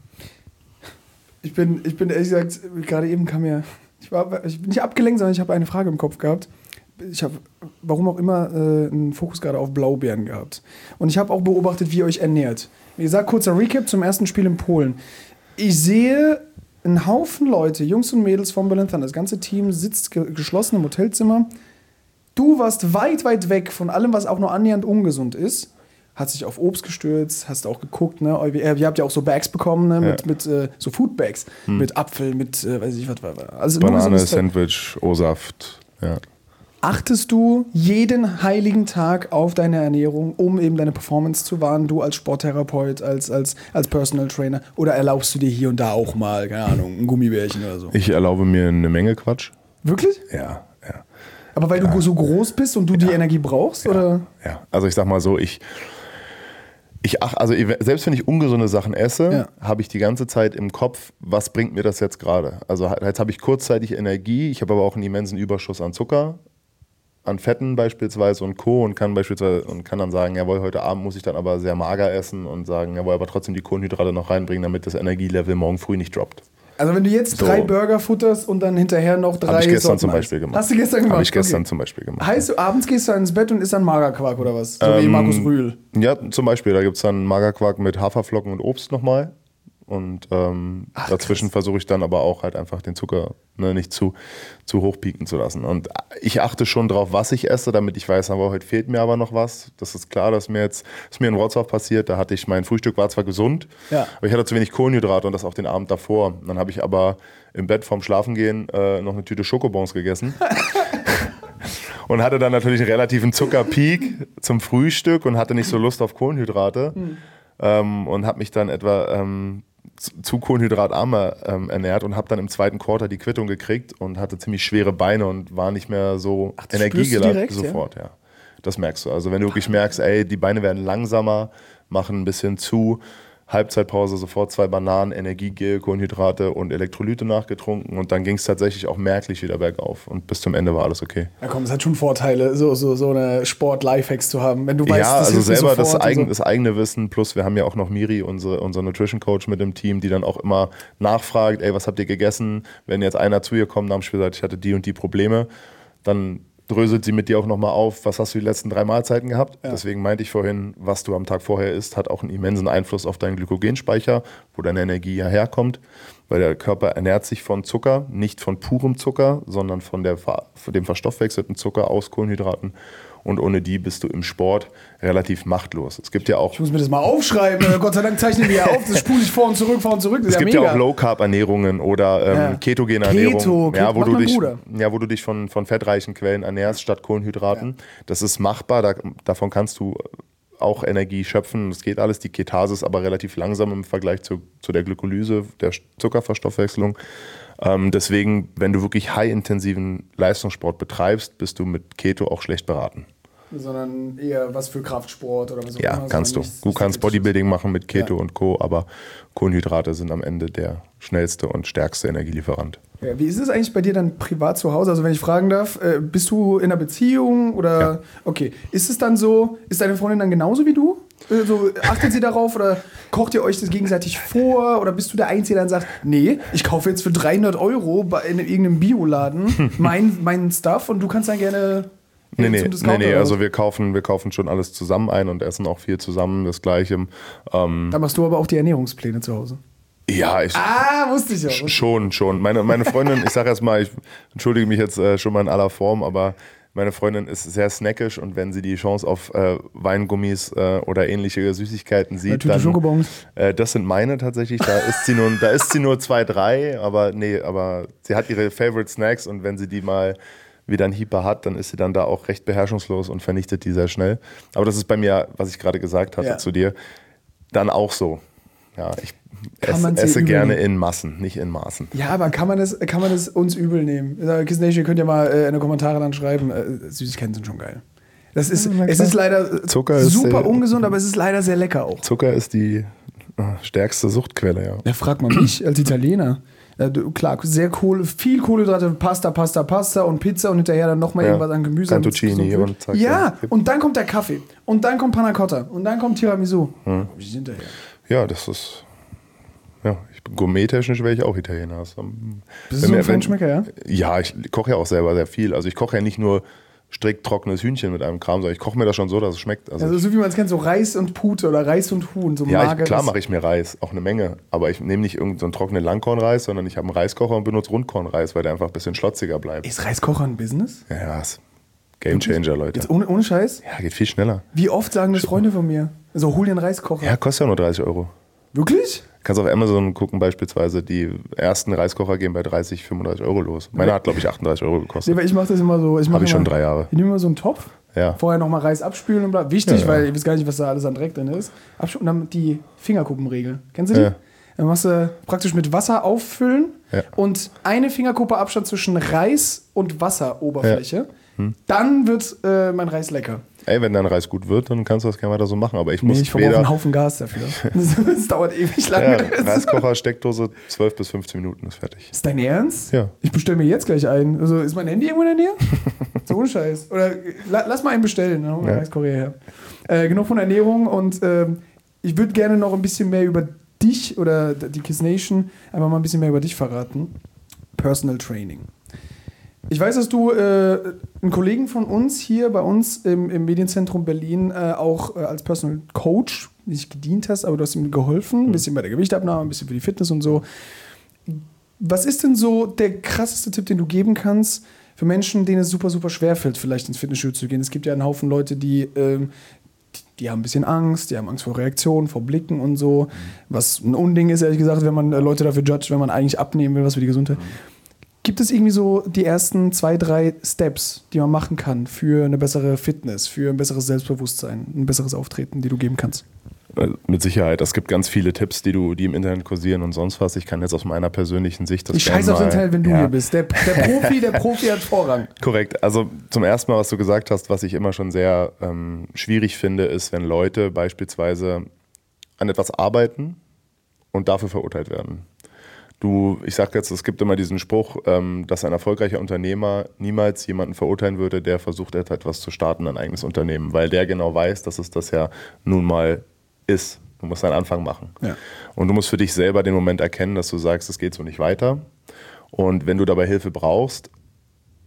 Speaker 1: Ich bin, ich bin ehrlich gesagt, gerade eben kam mir, ich war ich bin nicht abgelenkt, sondern ich habe eine Frage im Kopf gehabt. Ich habe, warum auch immer, äh, einen Fokus gerade auf Blaubeeren gehabt. Und ich habe auch beobachtet, wie ihr euch ernährt. Wie gesagt, kurzer Recap zum ersten Spiel in Polen. Ich sehe einen Haufen Leute, Jungs und Mädels von Berlin Thunder. Das ganze Team sitzt ge- geschlossen im Hotelzimmer. Du warst weit, weit weg von allem, was auch nur annähernd ungesund ist. Hast dich auf Obst gestürzt, hast auch geguckt, ne? Ihr habt ja auch so Bags bekommen, ne? Mit, ja. mit äh, so Foodbags, hm. mit Apfel, mit, äh, weiß ich was, also
Speaker 2: Banane, Sandwich, O-Saft, ja.
Speaker 1: Achtest du jeden heiligen Tag auf deine Ernährung, um eben deine Performance zu wahren, du als Sporttherapeut, als, als, als Personal Trainer? Oder erlaubst du dir hier und da auch mal, keine Ahnung, ein Gummibärchen oder so?
Speaker 2: Ich erlaube mir eine Menge Quatsch.
Speaker 1: Wirklich?
Speaker 2: Ja, ja.
Speaker 1: Aber weil ja. du so groß bist und du ja. die Energie brauchst,
Speaker 2: ja.
Speaker 1: oder?
Speaker 2: Ja, also ich sag mal so, ich... Ich ach, also selbst wenn ich ungesunde Sachen esse, ja. habe ich die ganze Zeit im Kopf, was bringt mir das jetzt gerade? Also jetzt habe ich kurzzeitig Energie, ich habe aber auch einen immensen Überschuss an Zucker, an Fetten beispielsweise und Co. und kann beispielsweise und kann dann sagen, jawohl, heute Abend muss ich dann aber sehr mager essen und sagen, jawohl, aber trotzdem die Kohlenhydrate noch reinbringen, damit das Energielevel morgen früh nicht droppt.
Speaker 1: Also wenn du jetzt so. drei Burger futterst und dann hinterher noch drei...
Speaker 2: Habe ich gestern
Speaker 1: Sorten
Speaker 2: zum Beispiel gemacht.
Speaker 1: Hast du gestern gemacht?
Speaker 2: Habe ich gestern
Speaker 1: okay.
Speaker 2: zum Beispiel gemacht.
Speaker 1: Heißt du, abends gehst du ins Bett und isst dann Magerquark oder was? So
Speaker 2: ähm,
Speaker 1: wie Markus Rühl.
Speaker 2: Ja, zum Beispiel. Da gibt es dann Magerquark mit Haferflocken und Obst nochmal. Und ähm, Ach, dazwischen versuche ich dann aber auch halt einfach den Zucker ne, nicht zu, zu hoch pieken zu lassen. Und ich achte schon drauf, was ich esse, damit ich weiß, aber heute fehlt mir aber noch was. Das ist klar, dass mir jetzt, ist mir in Wrocław passiert, da hatte ich, mein Frühstück war zwar gesund, ja. aber ich hatte zu wenig Kohlenhydrate und das auch den Abend davor. Dann habe ich aber im Bett vorm Schlafengehen äh, noch eine Tüte Schokobons gegessen. Und hatte dann natürlich einen relativen Zuckerpeak zum Frühstück und hatte nicht so Lust auf Kohlenhydrate. Hm. Ähm, und habe mich dann etwa ähm, zu kohlenhydratarmer ähm, ernährt und habe dann im zweiten Quarter die Quittung gekriegt und hatte ziemlich schwere Beine und war nicht mehr so energiegeladen sofort. Ja. Ja. Das merkst du. Also wenn du wirklich merkst, ey, die Beine werden langsamer, machen ein bisschen zu, Halbzeitpause, sofort zwei Bananen, Energiegel, Kohlenhydrate und Elektrolyte nachgetrunken und dann ging es tatsächlich auch merklich wieder bergauf und bis zum Ende war alles okay.
Speaker 1: Ja komm, es hat schon Vorteile, so, so, so eine Sport-Lifehacks zu haben, wenn du weißt,
Speaker 2: ja,
Speaker 1: das
Speaker 2: also selber das, eigen,
Speaker 1: so.
Speaker 2: das eigene Wissen, plus wir haben ja auch noch Miri, unsere, unser Nutrition Coach mit im Team, die dann auch immer nachfragt, ey, was habt ihr gegessen? Wenn jetzt einer zu ihr kommt nach dem Spiel sagt, ich hatte die und die Probleme, dann dröselt sie mit dir auch nochmal auf, was hast du die letzten drei Mahlzeiten gehabt.
Speaker 1: Ja.
Speaker 2: Deswegen meinte ich vorhin, was du am Tag vorher isst, hat auch einen immensen Einfluss auf deinen Glykogenspeicher, wo deine Energie ja herkommt. Weil der Körper ernährt sich von Zucker, nicht von purem Zucker, sondern von, der, von dem verstoffwechselten Zucker aus Kohlenhydraten. Und ohne die bist du im Sport relativ machtlos. Es gibt ja auch.
Speaker 1: Ich muss mir das mal aufschreiben. Gott sei Dank zeichnen wir ja auf. Das spule ich vor und zurück, vor und zurück. Das
Speaker 2: es
Speaker 1: ist
Speaker 2: gibt
Speaker 1: ja,
Speaker 2: ja
Speaker 1: mega.
Speaker 2: auch Low-Carb-Ernährungen oder ähm,
Speaker 1: Ja.
Speaker 2: ketogene Ernährung,
Speaker 1: Keto,
Speaker 2: ja,
Speaker 1: Keto
Speaker 2: wo, du
Speaker 1: macht mein
Speaker 2: dich,
Speaker 1: Bruder.
Speaker 2: ja, wo du dich von, von fettreichen Quellen ernährst statt Kohlenhydraten. Ja. Das ist machbar, da, davon kannst du auch Energie schöpfen. Das geht alles. Die Ketase ist aber relativ langsam im Vergleich zu, zu der Glykolyse, der Zuckerverstoffwechslung. Ähm, deswegen, wenn du wirklich high-intensiven Leistungssport betreibst, bist du mit Keto auch schlecht beraten.
Speaker 1: Sondern eher was für Kraftsport oder was auch
Speaker 2: ja,
Speaker 1: immer.
Speaker 2: kannst du.
Speaker 1: Nichts,
Speaker 2: Du kannst Bodybuilding machen mit Keto
Speaker 1: ja.
Speaker 2: und Co., aber Kohlenhydrate sind am Ende der schnellste und stärkste Energielieferant.
Speaker 1: Ja, wie ist es eigentlich bei dir dann privat zu Hause? Also wenn ich fragen darf, äh, bist du in einer Beziehung oder
Speaker 2: Ja.
Speaker 1: okay, ist es dann so, ist deine Freundin dann genauso wie du? Also, achtet sie darauf oder kocht ihr euch das gegenseitig vor oder bist du der Einzige, der dann sagt, nee, ich kaufe jetzt für dreihundert Euro bei, in irgendeinem Bioladen mein, mein Stuff und du kannst dann gerne
Speaker 2: Nee, nee,
Speaker 1: zum
Speaker 2: nee,
Speaker 1: Discounter
Speaker 2: nee,
Speaker 1: oder
Speaker 2: also
Speaker 1: was?
Speaker 2: wir kaufen, wir kaufen schon alles zusammen ein und essen auch viel zusammen, das Gleiche. Ähm,
Speaker 1: Da machst du aber auch die Ernährungspläne zu Hause.
Speaker 2: ja, ich,
Speaker 1: Ah, wusste ich ja.
Speaker 2: sch- schon, schon. Meine, meine Freundin, ich sage erstmal, ich entschuldige mich jetzt äh, schon mal in aller Form, aber meine Freundin ist sehr snackisch und wenn sie die Chance auf äh, Weingummis äh, oder ähnliche Süßigkeiten sieht,
Speaker 1: Tüte Schokobons.
Speaker 2: dann, äh, das sind meine tatsächlich, da isst sie nur, da isst sie nur zwei, drei, aber nee, aber sie hat ihre Favorite Snacks und wenn sie die mal wieder einen Hieper hat, dann ist sie dann da auch recht beherrschungslos und vernichtet die sehr schnell. Aber das ist bei mir, was ich gerade gesagt hatte
Speaker 1: Ja.
Speaker 2: zu dir, dann auch so. Ja, ich
Speaker 1: Kann
Speaker 2: ess,
Speaker 1: man's
Speaker 2: esse
Speaker 1: dir
Speaker 2: gerne
Speaker 1: übel
Speaker 2: in Massen, nicht in Maßen.
Speaker 1: Ja, aber kann man das, kann man das uns übel nehmen? Äh, Kiss Nation, ihr könnt ja mal äh, in den Kommentaren dann schreiben, äh, Süßigkeiten sind schon geil. Das ist,
Speaker 2: na
Speaker 1: es
Speaker 2: klar.
Speaker 1: ist leider äh,
Speaker 2: Zucker ist,
Speaker 1: super
Speaker 2: äh,
Speaker 1: ungesund, aber es ist leider sehr lecker auch.
Speaker 2: Zucker ist die äh, stärkste Suchtquelle, ja.
Speaker 1: Ja, fragt man mich als Italiener. Ja, du, klar, sehr Kohle, viel Kohlenhydrate, Pasta, Pasta, Pasta und Pizza und hinterher dann nochmal
Speaker 2: Ja.
Speaker 1: irgendwas an Gemüse. damit es
Speaker 2: Cantuccini
Speaker 1: gesund wird.
Speaker 2: und zack,
Speaker 1: Ja,
Speaker 2: ja.
Speaker 1: und dann kommt der Kaffee. Und dann kommt Panna Cotta. Und dann kommt Tiramisu.
Speaker 2: Hm.
Speaker 1: Wie sind hinterher?
Speaker 2: Ja, das ist. Ja, ich bin gourmet-technisch wäre ich auch Italiener. Das, ähm,
Speaker 1: Bist du
Speaker 2: wenn
Speaker 1: so ein
Speaker 2: mir- wenn-
Speaker 1: Feinschmecker, ja?
Speaker 2: Ja, ich koche ja auch selber sehr viel. Also ich koche ja nicht nur strikt trockenes Hühnchen mit einem Kram, sondern ich koche mir das schon so, dass es schmeckt. Also
Speaker 1: Also
Speaker 2: ich,
Speaker 1: so wie man es kennt, so Reis und Pute oder Reis und Huhn, so
Speaker 2: ja, ich,
Speaker 1: mageres.
Speaker 2: klar mache ich mir Reis, auch eine Menge. Aber ich nehme nicht irgendeinen so einen trockenen Langkornreis, sondern ich habe einen Reiskocher und benutze Rundkornreis, weil der einfach ein bisschen schlotziger bleibt.
Speaker 1: Ist Reiskocher ein Business?
Speaker 2: Ja, ja, ist Game Changer, Leute.
Speaker 1: Jetzt ohne, ohne Scheiß?
Speaker 2: Ja, geht viel schneller.
Speaker 1: Wie oft sagen das Freunde von mir? So, hol dir einen Reiskocher.
Speaker 2: Ja, kostet ja nur dreißig Euro.
Speaker 1: Wirklich?
Speaker 2: Kannst auf Amazon gucken beispielsweise, die ersten Reiskocher gehen bei dreißig, fünfunddreißig Euro los. Meiner hat, glaube ich, achtunddreißig Euro
Speaker 1: Nee,
Speaker 2: gekostet.
Speaker 1: weil ich mache das immer so. Ich mach
Speaker 2: Habe ich schon
Speaker 1: immer-
Speaker 2: drei Jahre.
Speaker 1: Ich nehme immer so einen Topf,
Speaker 2: Ja.
Speaker 1: vorher nochmal Reis abspülen und bla. Wichtig,
Speaker 2: Ja, ja.
Speaker 1: weil ihr wisst gar nicht, was da alles an Dreck drin ist. Abspülen und dann die Fingerkuppenregel. Kennst du die?
Speaker 2: Ja.
Speaker 1: Dann machst du praktisch mit Wasser auffüllen
Speaker 2: Ja.
Speaker 1: und eine Fingerkuppe Abstand zwischen Reis und Wasseroberfläche.
Speaker 2: Ja. Hm.
Speaker 1: Dann wird äh, mein Reis lecker.
Speaker 2: Ey, wenn dein Reis gut wird, dann kannst du das gerne weiter so machen. Aber ich
Speaker 1: Nee,
Speaker 2: muss
Speaker 1: ich verbrauche einen
Speaker 2: weder...
Speaker 1: Haufen Gas dafür. Das, das dauert ewig
Speaker 2: Ja,
Speaker 1: lange.
Speaker 2: Reiskocher, Steckdose, zwölf bis fünfzehn Minuten ist fertig.
Speaker 1: Ist dein Ernst?
Speaker 2: Ja.
Speaker 1: Ich bestelle mir jetzt gleich ein. Also ist mein Handy irgendwo in der Nähe? So ein Scheiß. Oder äh, la, lass mal einen bestellen. Dann holen wir
Speaker 2: Ja.
Speaker 1: Reiskocher her. Äh, genug von Ernährung und ähm, ich würde gerne noch ein bisschen mehr über dich oder die Kiss Nation einfach mal ein bisschen mehr über dich verraten. Personal Training. Ich weiß, dass du äh, einen Kollegen von uns hier bei uns im, im Medienzentrum Berlin äh, auch äh, als Personal Coach nicht gedient hast, aber du hast ihm geholfen, ein bisschen bei der Gewichtabnahme, ein bisschen für die Fitness und so. Was ist denn so der krasseste Tipp, den du geben kannst für Menschen, denen es super, super schwer fällt, vielleicht ins Fitnessstudio zu gehen? Es gibt ja einen Haufen Leute, die, ähm, die, die haben ein bisschen Angst, die haben Angst vor Reaktionen, vor Blicken und so. Was ein Unding ist, ehrlich gesagt, wenn man äh, Leute dafür judgt, wenn man eigentlich abnehmen will, was für die Gesundheit. Gibt es irgendwie so die ersten zwei, drei Steps, die man machen kann für eine bessere Fitness, für ein besseres Selbstbewusstsein, ein besseres Auftreten, die du geben kannst?
Speaker 2: Mit Sicherheit. Es gibt ganz viele Tipps, die du, die im Internet kursieren und sonst was. Ich kann jetzt aus meiner persönlichen Sicht das
Speaker 1: Ich scheiße auf
Speaker 2: gerne
Speaker 1: den
Speaker 2: mal-
Speaker 1: Teil, wenn du
Speaker 2: ja.
Speaker 1: hier bist. Der, der Profi, der Profi hat Vorrang.
Speaker 2: Korrekt. Also zum ersten Mal, was du gesagt hast, was ich immer schon sehr ähm, schwierig finde, ist, wenn Leute beispielsweise an etwas arbeiten und dafür verurteilt werden. Du, ich sage jetzt, es gibt immer diesen Spruch, ähm, dass ein erfolgreicher Unternehmer niemals jemanden verurteilen würde, der versucht, etwas zu starten, ein eigenes Unternehmen, weil der genau weiß, dass es das ja nun mal ist. Du musst einen Anfang machen.
Speaker 1: Ja.
Speaker 2: Und du musst für dich selber den Moment erkennen, dass du sagst, es geht so nicht weiter. Und wenn du dabei Hilfe brauchst,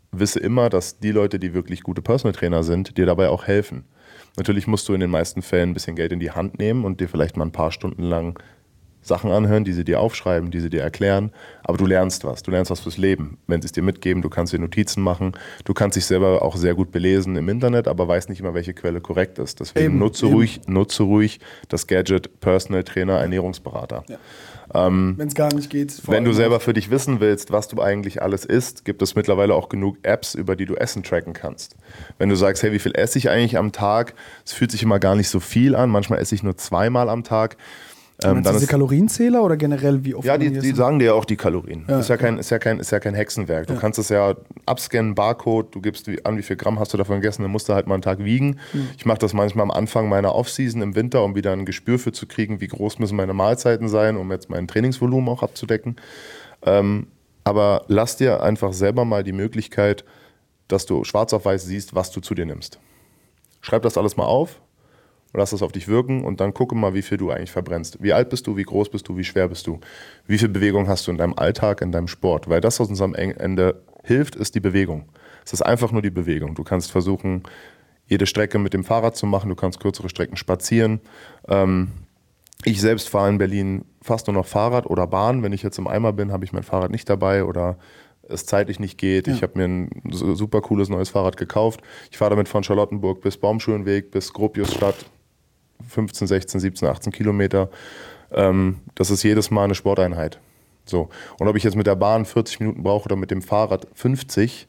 Speaker 2: wisse immer, dass die Leute, die wirklich gute Personal Trainer sind, dir dabei auch helfen. Natürlich musst du in den meisten Fällen ein bisschen Geld in die Hand nehmen und dir vielleicht mal ein paar Stunden lang Sachen anhören, die sie dir aufschreiben, die sie dir erklären, aber du lernst was, du lernst was fürs Leben. Wenn sie es dir mitgeben, du kannst dir Notizen machen, du kannst dich selber auch sehr gut belesen im Internet, aber weißt nicht immer, welche Quelle korrekt ist. Deswegen eben, nutze, eben. Ruhig, nutze ruhig das Gadget Personal Trainer, Ernährungsberater. Ja. Ähm, wenn es gar nicht geht. Wenn du selber für dich wissen willst, was du eigentlich alles isst, gibt es mittlerweile auch genug Apps, über die du Essen tracken kannst. Wenn du sagst, hey, wie viel esse ich eigentlich am Tag? Es fühlt sich immer gar nicht so viel an, manchmal esse ich nur zweimal am Tag.
Speaker 1: Ähm, dann diese ist, Kalorienzähler oder generell wie oft?
Speaker 2: Ja, die, die sagen dir ja auch die Kalorien. Ja, ist, ja kein, ist, ja kein, ist ja kein Hexenwerk. Du ja. kannst es ja abscannen, Barcode, du gibst an, wie viel Gramm hast du davon gegessen, dann musst du halt mal einen Tag wiegen. Mhm. Ich mache das manchmal am Anfang meiner Offseason im Winter, um wieder ein Gespür für zu kriegen, wie groß müssen meine Mahlzeiten sein, um jetzt mein Trainingsvolumen auch abzudecken. Ähm, aber lass dir einfach selber mal die Möglichkeit, dass du schwarz auf weiß siehst, was du zu dir nimmst. Schreib das alles mal auf. Lass das auf dich wirken und dann gucke mal, wie viel du eigentlich verbrennst. Wie alt bist du, wie groß bist du, wie schwer bist du? Wie viel Bewegung hast du in deinem Alltag, in deinem Sport? Weil das, was uns am Ende hilft, ist die Bewegung. Es ist einfach nur die Bewegung. Du kannst versuchen, jede Strecke mit dem Fahrrad zu machen, du kannst kürzere Strecken spazieren. Ähm, ich selbst fahre in Berlin fast nur noch Fahrrad oder Bahn. Wenn ich jetzt im Eimer bin, habe ich mein Fahrrad nicht dabei oder es zeitlich nicht geht. Ja. Ich habe mir ein super cooles neues Fahrrad gekauft. Ich fahre damit von Charlottenburg bis Baumschulenweg, bis Gropiusstadt. fünfzehn, sechzehn, siebzehn, achtzehn Kilometer. Ähm, das ist jedes Mal eine Sporteinheit. So. Und ob ich jetzt mit der Bahn vierzig Minuten brauche oder mit dem Fahrrad fünfzig.